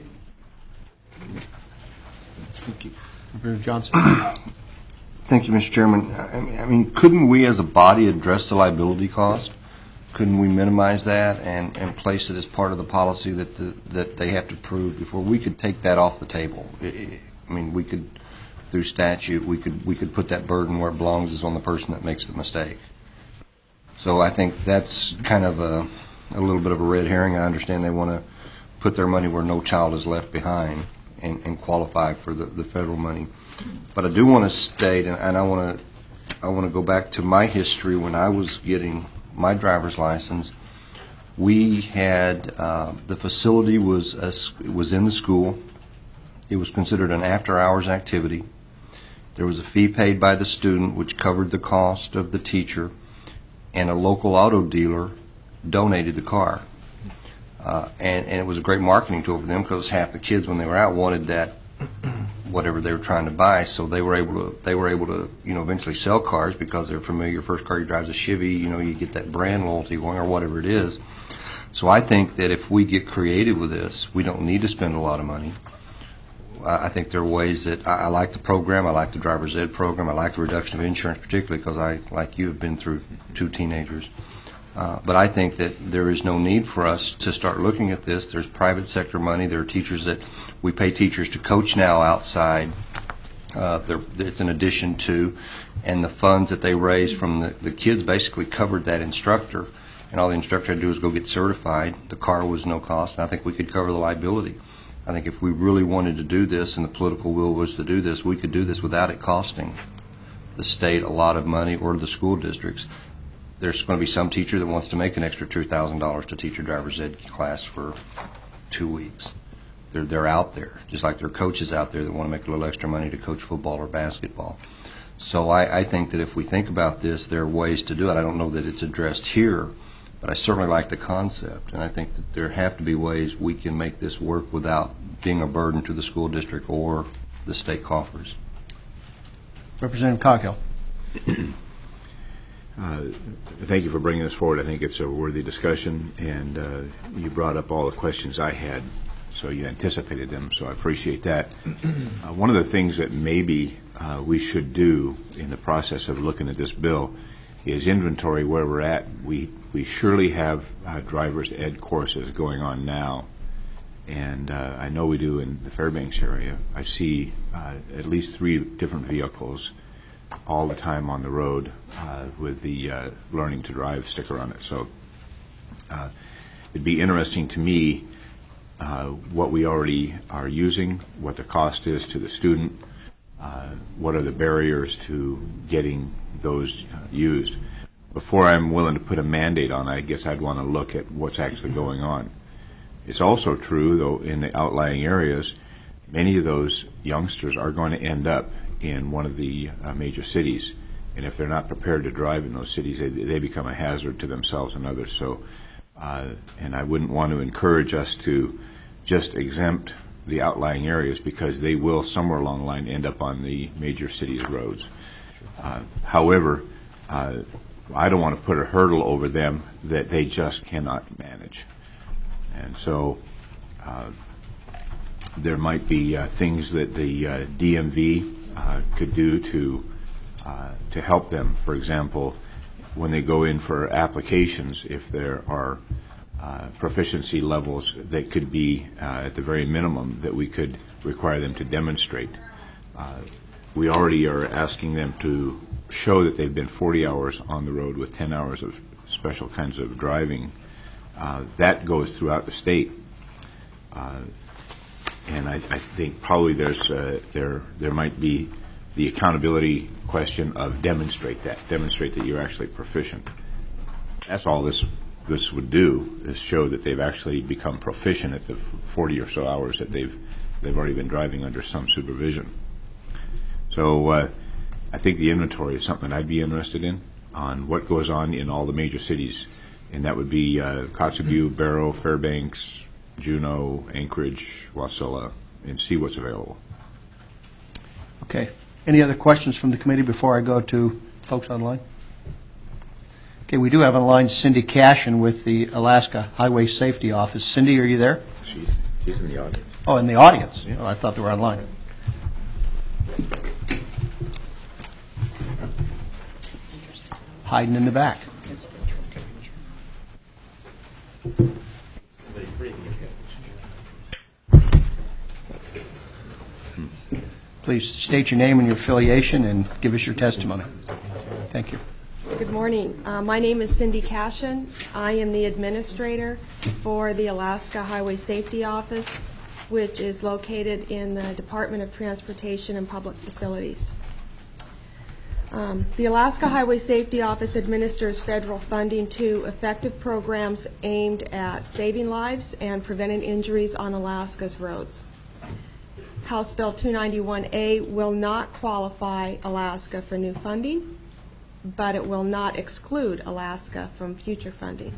Thank you. Representative Johnson. Thank you, Mr. Chairman. I mean, couldn't we as a body address the liability cost? Couldn't we minimize that and place it as part of the policy that they have to prove before we could take that off the table? I mean, we could through statute, we could put that burden where it belongs, is on the person that makes the mistake. So I think that's kind of a little bit of a red herring. I understand they want to put their money where no child is left behind and qualify for the federal money. But I do want to state, and I want to go back to my history when I was getting my driver's license. We had the facility was in the school. It was considered an after-hours activity. There was a fee paid by the student, which covered the cost of the teacher, and a local auto dealer donated the car. And it was a great marketing tool for them, because half the kids, when they were out, wanted that whatever they were trying to buy. So they were able to eventually sell cars, because they're familiar. Your first car you drive is a Chevy. You get that brand loyalty going, or whatever it is. So I think that if we get creative with this, we don't need to spend a lot of money. I think there are ways that I like the program. I like the driver's ed program. I like the reduction of insurance, particularly because I, like you, have been through 2 teenagers. But I think that there is no need for us to start looking at this. There's private sector money. There are teachers that we pay teachers to coach now outside. It's an addition to, and the funds that they raise from the kids basically covered that instructor. And all the instructor had to do was go get certified. The car was no cost, and I think we could cover the liability. I think if we really wanted to do this, and the political will was to do this, we could do this without it costing the state a lot of money or the school districts. There's going to be some teacher that wants to make an extra $2,000 to teach a driver's ed class for 2 weeks. They're out there, just like there are coaches out there that want to make a little extra money to coach football or basketball. So I think that if we think about this, there are ways to do it. I don't know that it's addressed here, but I certainly like the concept, and I think that there have to be ways we can make this work without being a burden to the school district or the state coffers. Representative Coghill. Thank you for bringing this forward. I think it's a worthy discussion, and you brought up all the questions I had, so you anticipated them, so I appreciate that. One of the things that maybe we should do in the process of looking at this bill is inventory where we're at. We surely have driver's ed courses going on now, and I know we do in the Fairbanks area. I see at least 3 different vehicles all the time on the road with the learning to drive sticker on it. So it'd be interesting to me what we already are using, what the cost is to the student, what are the barriers to getting those used. Before I'm willing to put a mandate on it, I guess I'd want to look at what's actually going on. It's also true, though, in the outlying areas, many of those youngsters are going to end up in one of the major cities, and if they're not prepared to drive in those cities, they become a hazard to themselves and others. So, and I wouldn't want to encourage us to just exempt the outlying areas, because they will somewhere along the line end up on the major cities' roads. However, I don't want to put a hurdle over them that they just cannot manage. And so there might be things that the DMV could do to help them. For example, when they go in for applications, if there are proficiency levels that could be at the very minimum that we could require them to demonstrate. We already are asking them to show that they've been 40 hours on the road with 10 hours of special kinds of driving. That goes throughout the state. And I think probably there might be the accountability question of demonstrate that you're actually proficient. That's all this would do, is show that they've actually become proficient at the 40 or so hours that they've already been driving under some supervision. So I think the inventory is something I'd be interested in, on what goes on in all the major cities, and that would be Kotzebue, Barrow, Fairbanks, Juneau, Anchorage, Wasilla, and see what's available. Okay. Any other questions from the committee before I go to folks online? Okay, we do have on the line Cindy Cashin with the Alaska Highway Safety Office. Cindy, are you there? She's in the audience. Oh, in the audience. Yeah. Oh, I thought they were online. Hiding in the back. Please state your name and your affiliation and give us your testimony. Thank you. Good morning. My name is Cindy Cashin. I am the administrator for the Alaska Highway Safety Office, which is located in the Department of Transportation and Public Facilities. The Alaska Highway Safety Office administers federal funding to effective programs aimed at saving lives and preventing injuries on Alaska's roads. House Bill 291A will not qualify Alaska for new funding, but it will not exclude Alaska from future funding.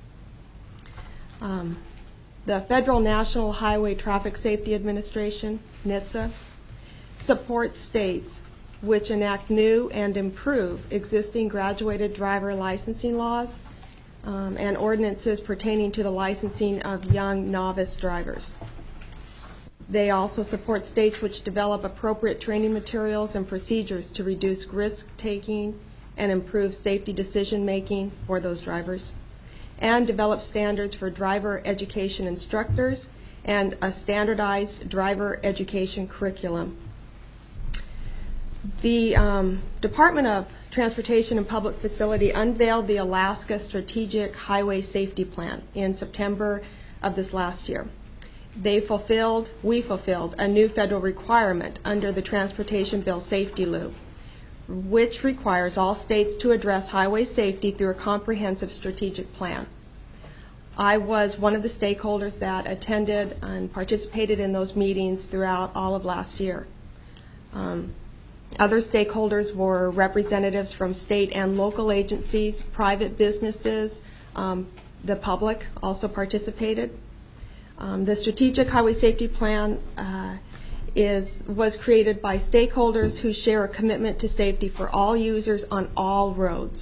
The Federal National Highway Traffic Safety Administration, NHTSA, supports states which enact new and improve existing graduated driver licensing laws and ordinances pertaining to the licensing of young novice drivers. They also support states which develop appropriate training materials and procedures to reduce risk-taking and improve safety decision-making for those drivers, and develop standards for driver education instructors and a standardized driver education curriculum. The Department of Transportation and Public Facility unveiled the Alaska Strategic Highway Safety Plan in September of this last year. We fulfilled a new federal requirement under the Transportation Bill Safety Loop, which requires all states to address highway safety through a comprehensive strategic plan. I was one of the stakeholders that attended and participated in those meetings throughout all of last year. Other stakeholders were representatives from state and local agencies, private businesses, the public also participated. The Strategic Highway Safety Plan was created by stakeholders who share a commitment to safety for all users on all roads.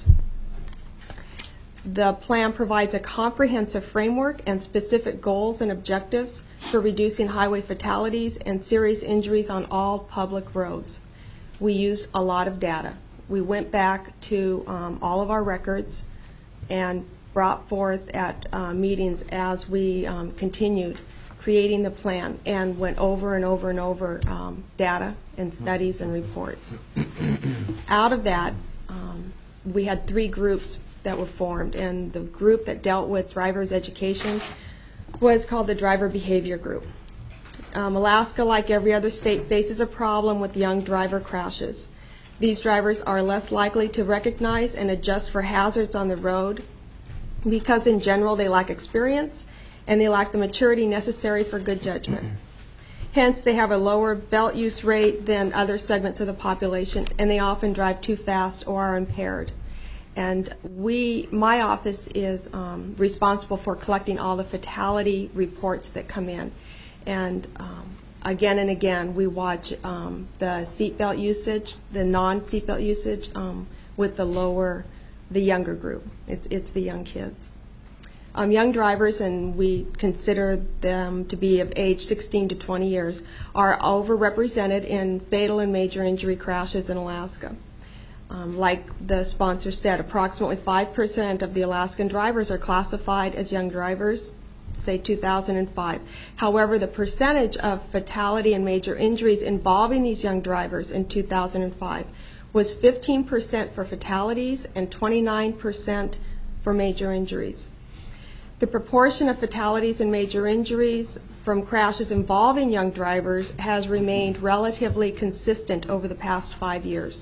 The plan provides a comprehensive framework and specific goals and objectives for reducing highway fatalities and serious injuries on all public roads. We used a lot of data. We went back to all of our records and brought forth at meetings as we continued creating the plan and went over and over and over data and studies and reports. Out of that, we had 3 groups that were formed, and the group that dealt with driver's education was called the Driver Behavior Group. Alaska, like every other state, faces a problem with young driver crashes. These drivers are less likely to recognize and adjust for hazards on the road because in general they lack experience and they lack the maturity necessary for good judgment. Hence, they have a lower belt use rate than other segments of the population, and they often drive too fast or are impaired. And my office is responsible for collecting all the fatality reports that come in. And again and again, we watch the seatbelt usage, the non-seatbelt usage with the younger group. It's the young kids. Young drivers, and we consider them to be of age 16 to 20 years, are overrepresented in fatal and major injury crashes in Alaska. Like the sponsor said, approximately 5% of the Alaskan drivers are classified as young drivers, say 2005. However, the percentage of fatality and major injuries involving these young drivers in 2005 was 15% for fatalities and 29% for major injuries. The proportion of fatalities and major injuries from crashes involving young drivers has remained relatively consistent over the past 5 years.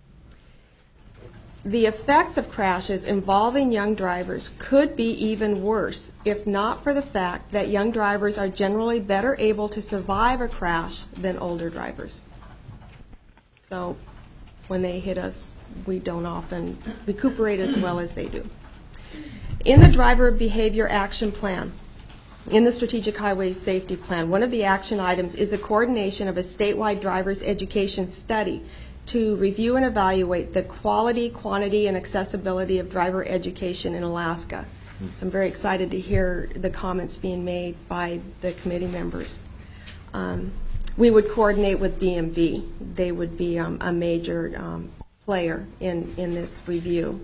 The effects of crashes involving young drivers could be even worse if not for the fact that young drivers are generally better able to survive a crash than older drivers. So when they hit us, we don't often recuperate as well as they do. In the Driver Behavior Action Plan, in the Strategic Highway Safety Plan, one of the action items is the coordination of a statewide driver's education study to review and evaluate the quality, quantity, and accessibility of driver education in Alaska. So I'm very excited to hear the comments being made by the committee members. We would coordinate with DMV. They would be a major player in this review.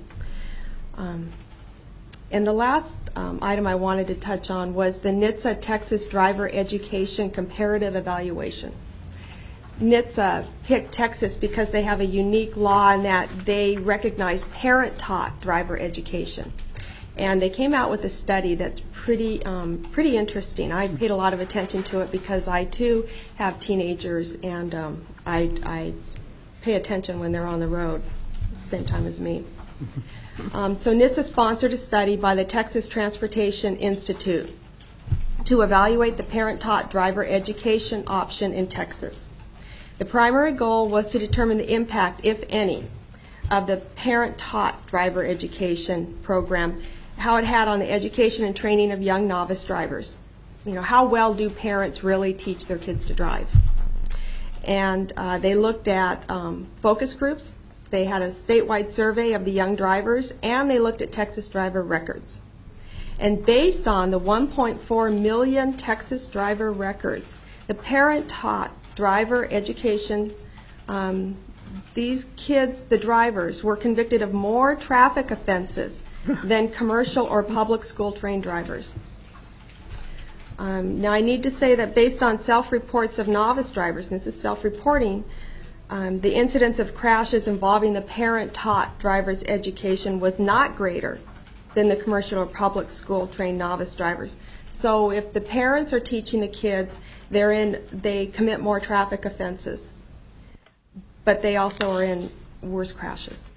And the last item I wanted to touch on was the NHTSA Texas Driver Education Comparative Evaluation. NHTSA picked Texas because they have a unique law in that they recognize parent-taught driver education. And they came out with a study that's pretty interesting. I paid a lot of attention to it because I, too, have teenagers, and I pay attention when they're on the road at the same time as me. So NHTSA sponsored a study by the Texas Transportation Institute to evaluate the parent-taught driver education option in Texas. The primary goal was to determine the impact, if any, of the parent-taught driver education program, how it had on the education and training of young novice drivers. You know, how well do parents really teach their kids to drive? And they looked at focus groups. They had a statewide survey of the young drivers, and they looked at Texas driver records. And based on the 1.4 million Texas driver records, the parent-taught driver education, these kids, the drivers, were convicted of more traffic offenses than commercial or public school trained drivers. Now, I need to say that based on self-reports of novice drivers, and this is self-reporting, the incidence of crashes involving the parent-taught driver's education was not greater than the commercial or public school trained novice drivers. So if the parents are teaching the kids, they commit more traffic offenses, but they also are in worse crashes.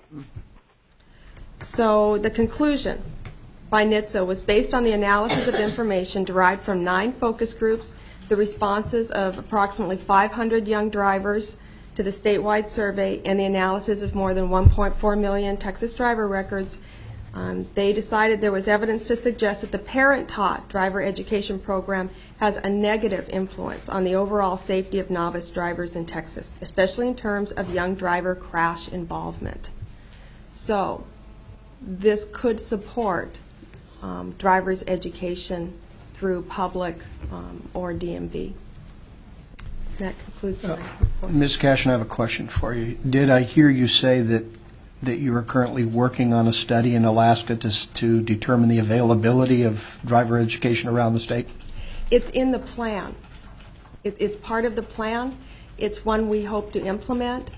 So the conclusion by NHTSA was based on the analysis of information derived from 9 focus groups, the responses of approximately 500 young drivers to the statewide survey, and the analysis of more than 1.4 million Texas driver records. They decided there was evidence to suggest that the parent-taught driver education program has a negative influence on the overall safety of novice drivers in Texas, especially in terms of young driver crash involvement. So this could support driver's education through public or DMV. That concludes my report. Ms. Cashin, I have a question for you. Did I hear you say that you are currently working on a study in Alaska to determine the availability of driver education around the state? It's in the plan. It's part of the plan. It's one we hope to implement.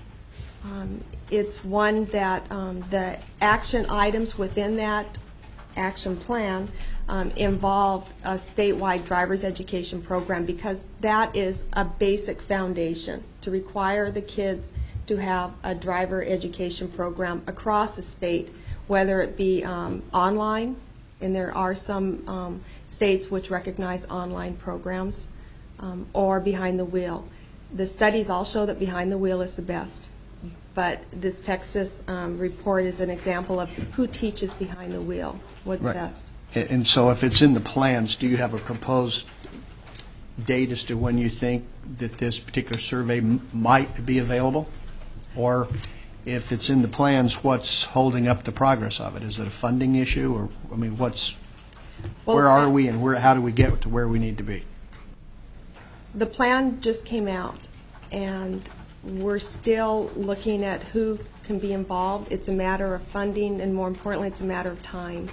It's one that the action items within that action plan involve a statewide driver's education program, because that is a basic foundation to require the kids to have a driver education program across the state, whether it be online, and there are some states which recognize online programs, or behind the wheel. The studies all show that behind the wheel is the best, but this Texas report is an example of who teaches behind the wheel, what's Right. best. And so if it's in the plans, do you have a proposed date as to when you think that this particular survey might be available? Or if it's in the plans, what's holding up the progress of it? Is it a funding issue, or, I mean, where are we, and how do we get to where we need to be? The plan just came out, and we're still looking at who can be involved. It's a matter of funding, and more importantly, it's a matter of time.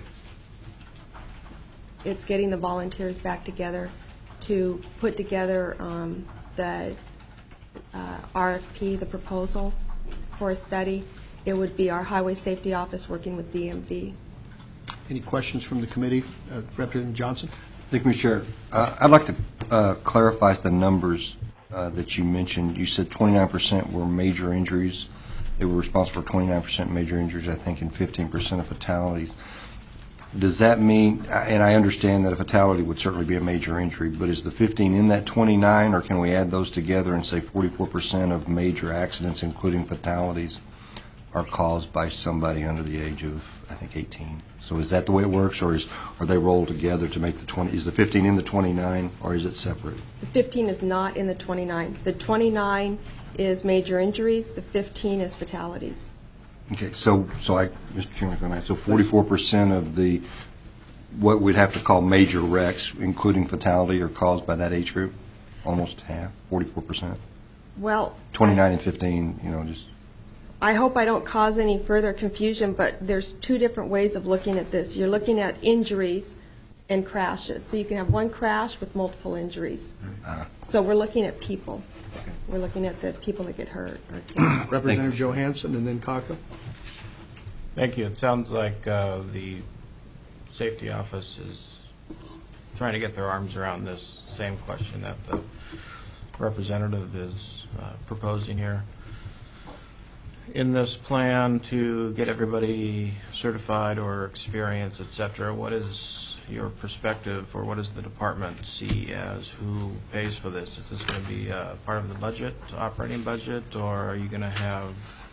It's getting the volunteers back together to put together the RFP, the proposal for a study. It would be our Highway Safety Office working with DMV. Any questions from the committee? Representative Johnson? Thank you, Mr. Chair. I'd like to clarify the numbers that you mentioned. You said 29% were major injuries. They were responsible for 29% major injuries, I think, and 15% of fatalities. Does that mean, and I understand that a fatality would certainly be a major injury, but is the 15 in that 29, or can we add those together and say 44% of major accidents, including fatalities, are caused by somebody under the age of, I think, 18? So is that the way it works, or are they rolled together to make the 20? Is the 15 in the 29, or is it separate? The 15 is not in the 29. The 29 is major injuries. The 15 is fatalities. Okay, so Mr. Chairman, so 44% of the what we'd have to call major wrecks, including fatality, are caused by that age group? Almost half, 44%? Well, 29 and 15, just... I hope I don't cause any further confusion, but there's 2 different ways of looking at this. You're looking at injuries and crashes. So you can have one crash with multiple injuries. So we're looking at people. Okay. We're looking at the people that get hurt or killed. Representative Johansson and then Cockle. Thank you. It sounds like the safety office is trying to get their arms around this same question that the representative is proposing here. In this plan to get everybody certified or experience, et cetera, what is your perspective, or what does the department see as who pays for this? Is this going to be part of the budget, operating budget, or are you going to have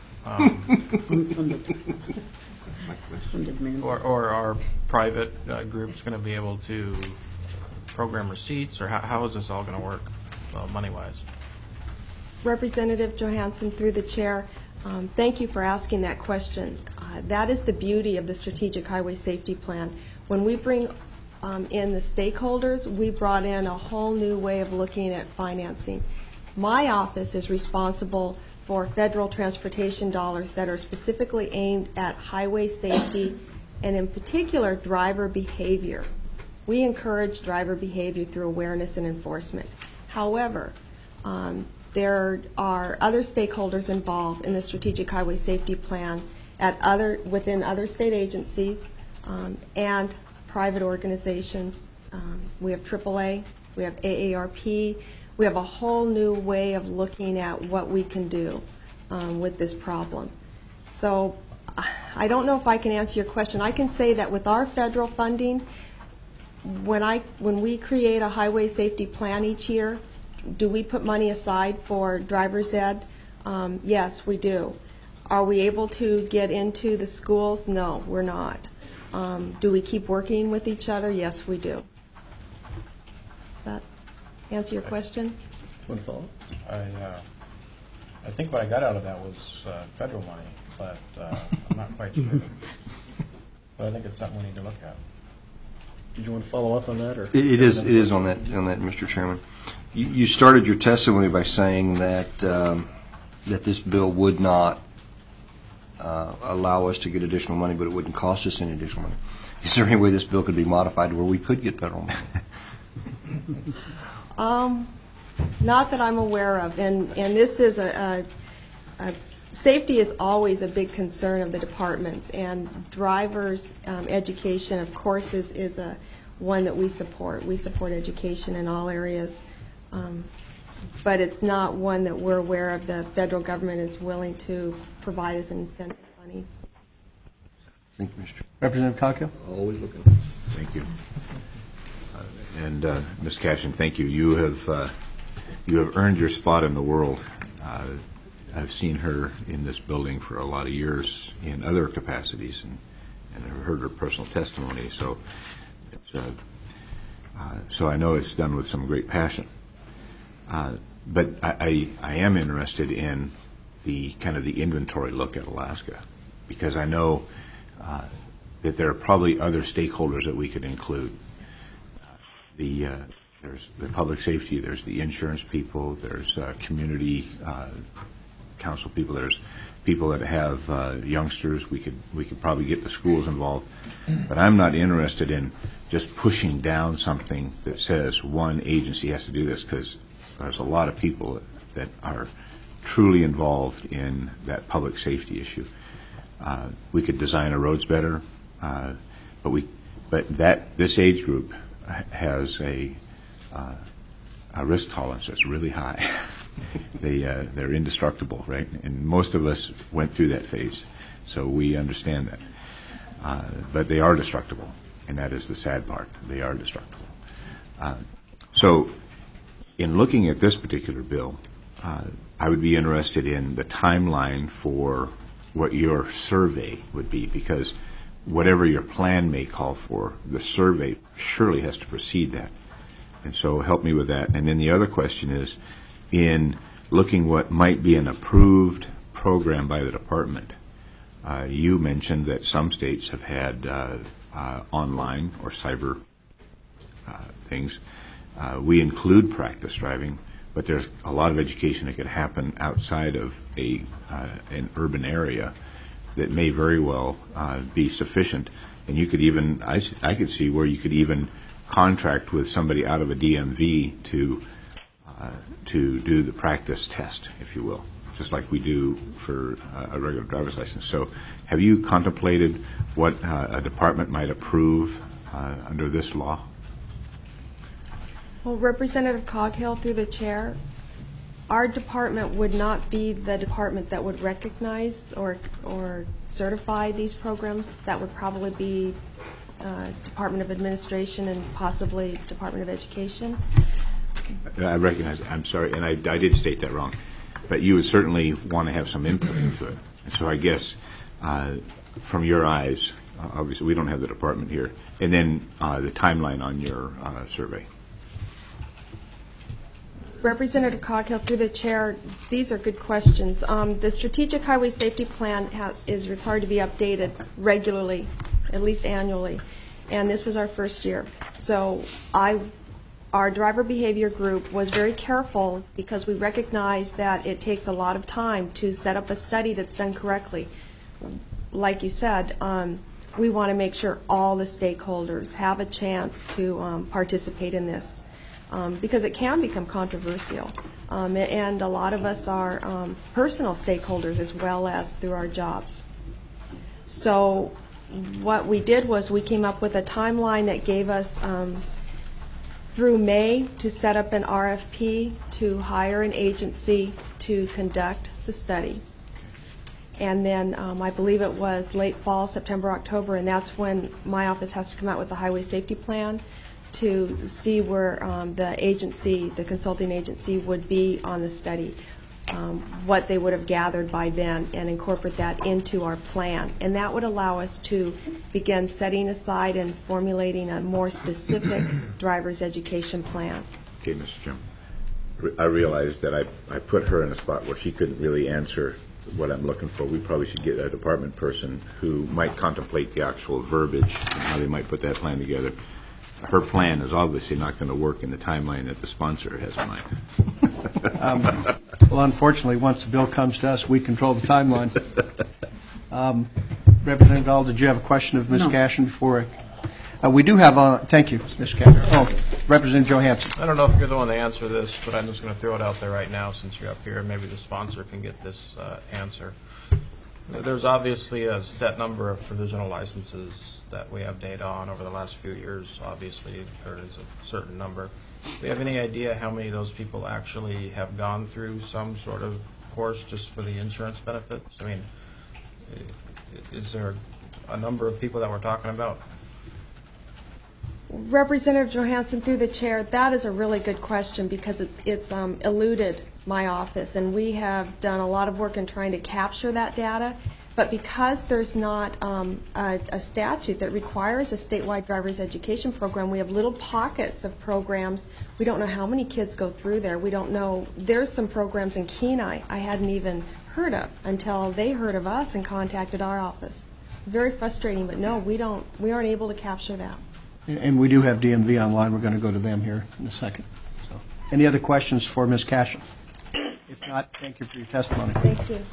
or are private groups going to be able to program receipts, or how is this all going to work money-wise? Representative Johansson, through the chair, thank you for asking that question. That is the beauty of the Strategic Highway Safety Plan. When we bring in the stakeholders, we brought in a whole new way of looking at financing. My office is responsible for federal transportation dollars that are specifically aimed at highway safety and in particular driver behavior. We encourage driver behavior through awareness and enforcement. However, there are other stakeholders involved in the Strategic Highway Safety Plan within other state agencies and private organizations. We have AAA, we have AARP. We have a whole new way of looking at what we can do with this problem. So I don't know if I can answer your question. I can say that with our federal funding, when we create a highway safety plan each year, do we put money aside for driver's ed? Yes, we do. Are we able to get into the schools? No, we're not. Do we keep working with each other? Yes, we do. Does that answer your question? Want to follow? I think what I got out of that was federal money, but I'm not quite sure. But I think it's something we need to look at. Did you want to follow up on that, or It is on that, Mr. Chairman. You started your testimony by saying that that this bill would not allow us to get additional money, but it wouldn't cost us any additional money. Is there any way this bill could be modified to where we could get federal money? Not that I'm aware of, and this is safety is always a big concern of the departments, and drivers' education, of course, is a one that we support. We support education in all areas, but it's not one that we're aware of the federal government is willing to provide as an incentive money. Thank you, Mr. Representative Cockle? Always looking. Thank you. And Ms. Cashin, thank you. You have earned your spot in the world. I've seen her in this building for a lot of years in other capacities, and I've heard her personal testimony. So I know it's done with some great passion. But I am interested in the kind of the inventory look at Alaska, because I know that there are probably other stakeholders that we could include. There's the public safety, there's the insurance people, there's community council people, there's people that have youngsters. We could probably get the schools involved. But I'm not interested in just pushing down something that says one agency has to do this, because there's a lot of people that are truly involved in that public safety issue. We could design our roads better, but this age group has a risk tolerance that's really high. They're indestructible, right? And most of us went through that phase, so we understand that. But they are destructible, and that is the sad part. They are destructible. So in looking at this particular bill, I would be interested in the timeline for what your survey would be, because whatever your plan may call for, the survey surely has to precede that. And so help me with that. And then the other question is, in looking what might be an approved program by the department, you mentioned that some states have had online or cyber things. We include practice driving, but there's a lot of education that could happen outside of an urban area that may very well be sufficient. And you could even, I could see where you could even contract with somebody out of a DMV to to do the practice test, if you will, just like we do for a regular driver's license. So have you contemplated what a department might approve under this law? Well, Representative Coghill, through the chair, our department would not be the department that would recognize or certify these programs. That would probably be Department of Administration and possibly Department of Education. I recognize it. I'm sorry, and I did state that wrong. But you would certainly want to have some input into it. And so I guess from your eyes, obviously we don't have the department here, and then the timeline on your survey. Representative Coghill, through the chair, these are good questions. The Strategic Highway Safety Plan is required to be updated regularly, at least annually, and this was our first year. So our driver behavior group was very careful because we recognize that it takes a lot of time to set up a study that's done correctly. Like you said, we want to make sure all the stakeholders have a chance to participate in this. Because it can become controversial. And a lot of us are personal stakeholders as well as through our jobs. So what we did was we came up with a timeline that gave us through May to set up an RFP to hire an agency to conduct the study. And then I believe it was late fall, September, October, and that's when my office has to come out with the highway safety plan to see where the consulting agency would be on the study, what they would have gathered by then, and incorporate that into our plan. And that would allow us to begin setting aside and formulating a more specific driver's education plan. Okay, Mr. Chairman. I realized that I put her in a spot where she couldn't really answer what I'm looking for. We probably should get a department person who might contemplate the actual verbiage and how they might put that plan together. Her plan is obviously not going to work in the timeline that the sponsor has in mind. Well, unfortunately, once the bill comes to us, we control the timeline. Representative Dahl, did you have a question of Ms. No. Cashin before? We do have thank you, Ms. Cashin. Oh, Representative Johansson. I don't know if you're the one to answer this, but I'm just going to throw it out there right now since you're up here. Maybe the sponsor can get this answer. There's obviously a set number of provisional licenses that we have data on over the last few years. Obviously, there is a certain number. Do you have any idea how many of those people actually have gone through some sort of course just for the insurance benefits? I mean, is there a number of people that we're talking about? Representative Johansson, through the chair, that is a really good question because it's eluded my office, and we have done a lot of work in trying to capture that data. But because there's not a statute that requires a statewide driver's education program, we have little pockets of programs. We don't know how many kids go through there. We don't know. There's some programs in Kenai I hadn't even heard of until they heard of us and contacted our office. Very frustrating, but no, we aren't able to capture that. And we do have DMV online. We're going to go to them here in a second. So, any other questions for Ms. Cashin? If not, thank you for your testimony. Thank you.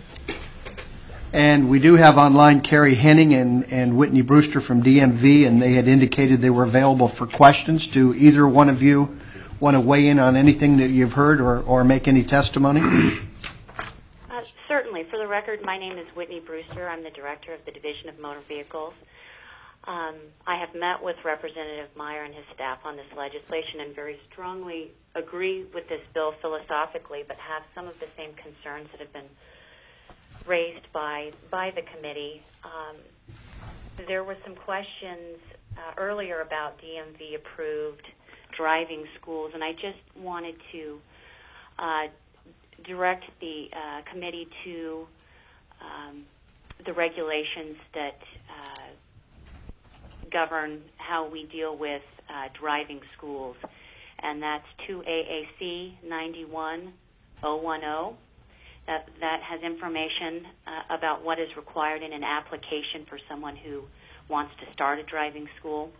And we do have online Carrie Henning and Whitney Brewster from DMV, and they had indicated they were available for questions. Do either one of you want to weigh in on anything that you've heard or make any testimony? Certainly. For the record, my name is Whitney Brewster. I'm the director of the Division of Motor Vehicles. I have met with Representative Meyer and his staff on this legislation and very strongly agree with this bill philosophically, but have some of the same concerns that have been raised by the committee. There were some questions earlier about DMV-approved driving schools, and I just wanted to direct the committee to the regulations that govern how we deal with driving schools, and that's 2 AAC 91010. That has information about what is required in an application for someone who wants to start a driving school.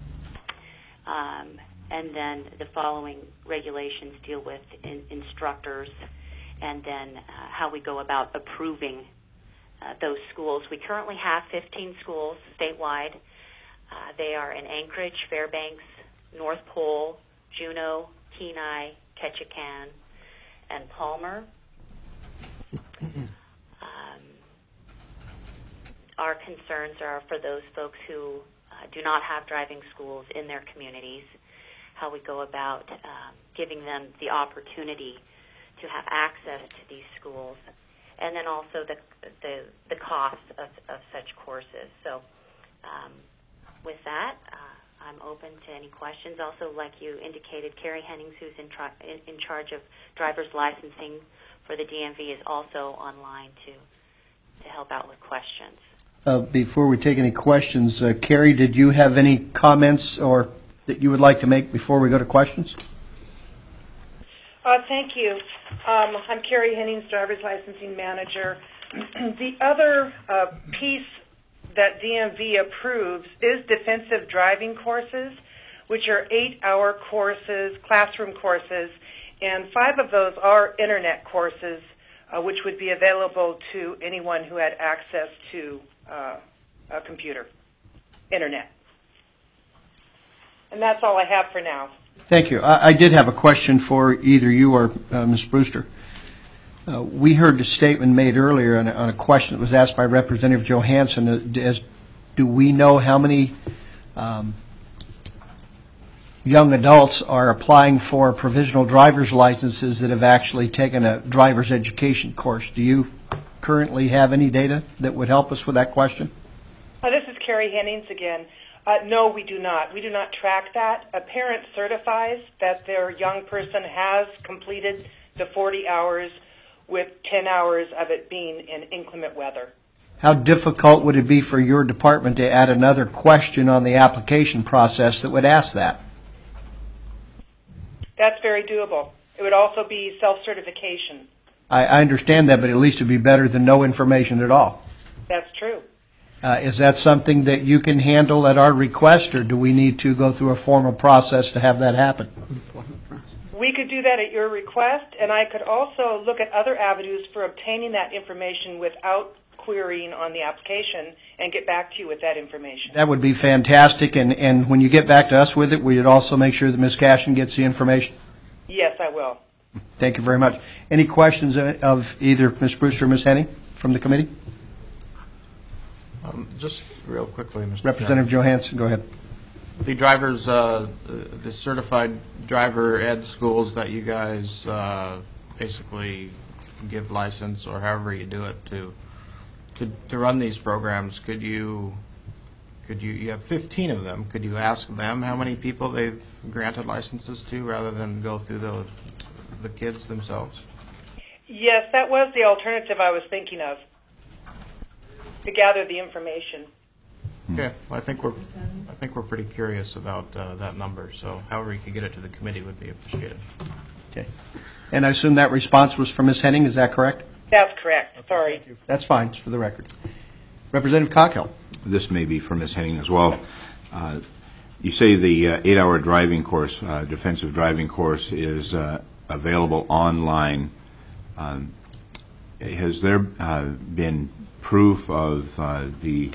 And then the following regulations deal with instructors and then how we go about approving those schools. We currently have 15 schools statewide. They are in Anchorage, Fairbanks, North Pole, Juneau, Kenai, Ketchikan, and Palmer. Our concerns are for those folks who do not have driving schools in their communities, how we go about giving them the opportunity to have access to these schools, and then also the cost of such courses. So with that, I'm open to any questions. Also, like you indicated, Carrie Hennings, who's in charge of driver's licensing for the DMV, is also online to help out with questions. Before we take any questions, Carrie, did you have any comments or that you would like to make before we go to questions? Thank you. I'm Carrie Hennings, driver's licensing manager. The other piece that DMV approves is defensive driving courses, which are 8-hour courses, classroom courses, and 5 of those are internet courses, which would be available to anyone who had access to a computer, internet. And that's all I have for now. Thank you. I did have a question for either you or Ms. Brewster. We heard the statement made earlier on a question that was asked by Representative Johansson. Do we know how many young adults are applying for provisional driver's licenses that have actually taken a driver's education course? Do you currently have any data that would help us with that question? This is Carrie Hennings again. No, we do not. We do not track that. A parent certifies that their young person has completed the 40 hours with 10 hours of it being in inclement weather. How difficult would it be for your department to add another question on the application process that would ask that? That's very doable. It would also be self-certification. I understand that, but at least it would be better than no information at all. That's true. Is that something that you can handle at our request, or do we need to go through a formal process to have that happen? We could do that at your request, and I could also look at other avenues for obtaining that information without querying on the application and get back to you with that information. That would be fantastic, and when you get back to us with it, we would also make sure that Ms. Cashin gets the information. Yes, I will. Thank you very much. Any questions of either Ms. Brewster or Ms. Henning from the committee? Just real quickly, Mr. Representative Johansson, go ahead. The drivers, the certified driver ed schools that you guys basically give license or however you do it to run these programs, could you have 15 of them, could you ask them how many people they've granted licenses to rather than go through the kids themselves? Yes, that was the alternative I was thinking of, to gather the information. Okay, well, I think we're pretty curious about that number, so however you could get it to the committee would be appreciated. Okay. And I assume that response was from Ms. Henning, is that correct? That's correct. Sorry. That's fine, it's for the record. Representative Cockhill. This may be for Ms. Henning as well. You say the 8-hour driving course, defensive driving course, is available online. Has there been proof of the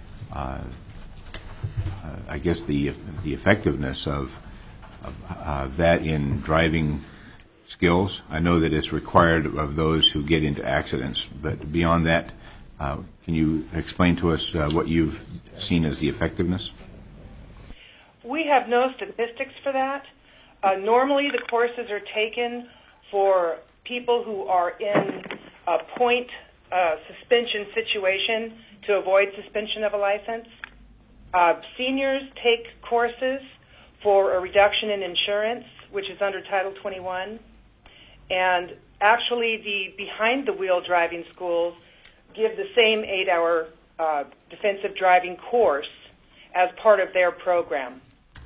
effectiveness of that in driving skills? I know that it's required of those who get into accidents, but beyond that, can you explain to us what you've seen as the effectiveness? We have no statistics for that. Normally the courses are taken for people who are in a point suspension situation to avoid suspension of a license. Seniors take courses for a reduction in insurance, which is under Title 21. And actually the behind-the-wheel driving schools give the same 8-hour defensive driving course as part of their program.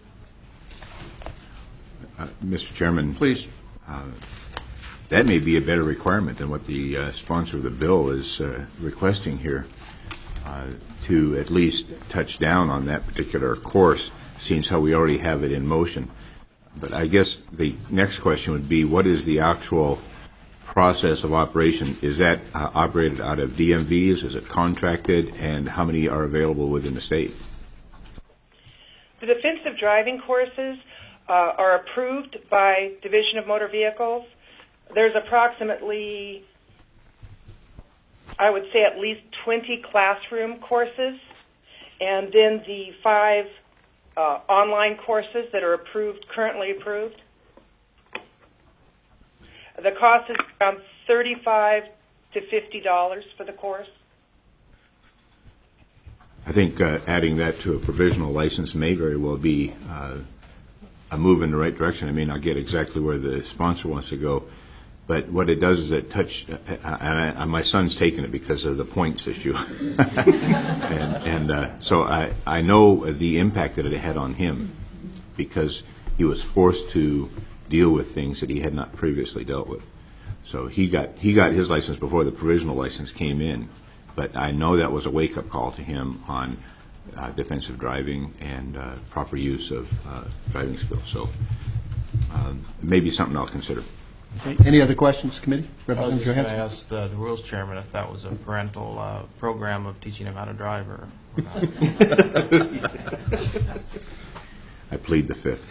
Mr. Chairman. Please. That may be a better requirement than what the sponsor of the bill is requesting here, to at least touch down on that particular course, seems how we already have it in motion. But I guess the next question would be, what is the actual process of operation? Is that operated out of DMVs? Is it contracted? And how many are available within the state? The defensive driving courses are approved by Division of Motor Vehicles. There's approximately, I would say, at least 20 classroom courses, and then the 5 online courses that are currently approved. The cost is around $35 to $50 for the course. I think adding that to a provisional license may very well be a move in the right direction. I may not get exactly where the sponsor wants to go, but what it does is it my son's taken it because of the points issue. So I know the impact that it had on him because he was forced to deal with things that he had not previously dealt with. So he got his license before the provisional license came in, but I know that was a wake-up call to him on defensive driving and proper use of driving skills. So maybe something I'll consider. Okay. Any other questions, committee? I was Representative just going to Johansson? ask the rules chairman if that was a parental program of teaching him how to drive or not. I plead the fifth.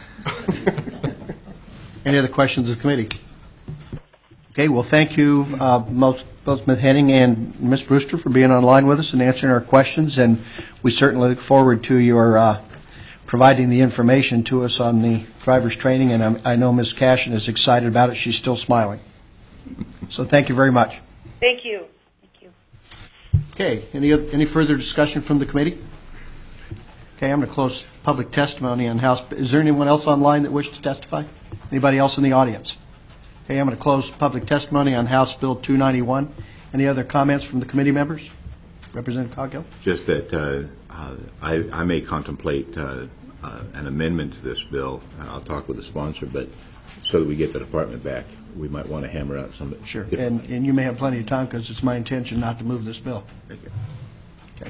Any other questions of the committee? Okay, well, thank you, both Ms. Henning and Ms. Brewster, for being online with us and answering our questions, and we certainly look forward to your providing the information to us on the driver's training, and I know Ms. Cashin is excited about it. She's still smiling. So thank you very much. Thank you. Thank you. Okay, any further discussion from the committee? Okay, I'm going to close public testimony on House. Is there anyone else online that wishes to testify? Anybody else in the audience? Okay, I'm going to close public testimony on House Bill 291. Any other comments from the committee members? Representative Coghill? Just that I may contemplate an amendment to this bill. I'll talk with the sponsor, but so that we get the department back, we might want to hammer out some. Sure, and you may have plenty of time because it's my intention not to move this bill. Thank you. Okay.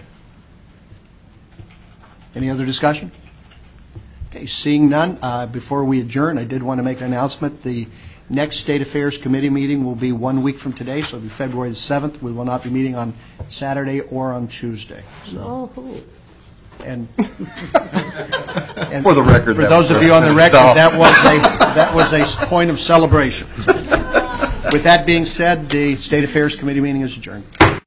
Any other discussion? Okay, seeing none, before we adjourn, I did want to make an announcement. The next State Affairs Committee meeting will be 1 week from today, so it'll be February the 7th. We will not be meeting on Saturday or on Tuesday. So. And For the record, for those of you on the record, that was a point of celebration. With that being said, the State Affairs Committee meeting is adjourned.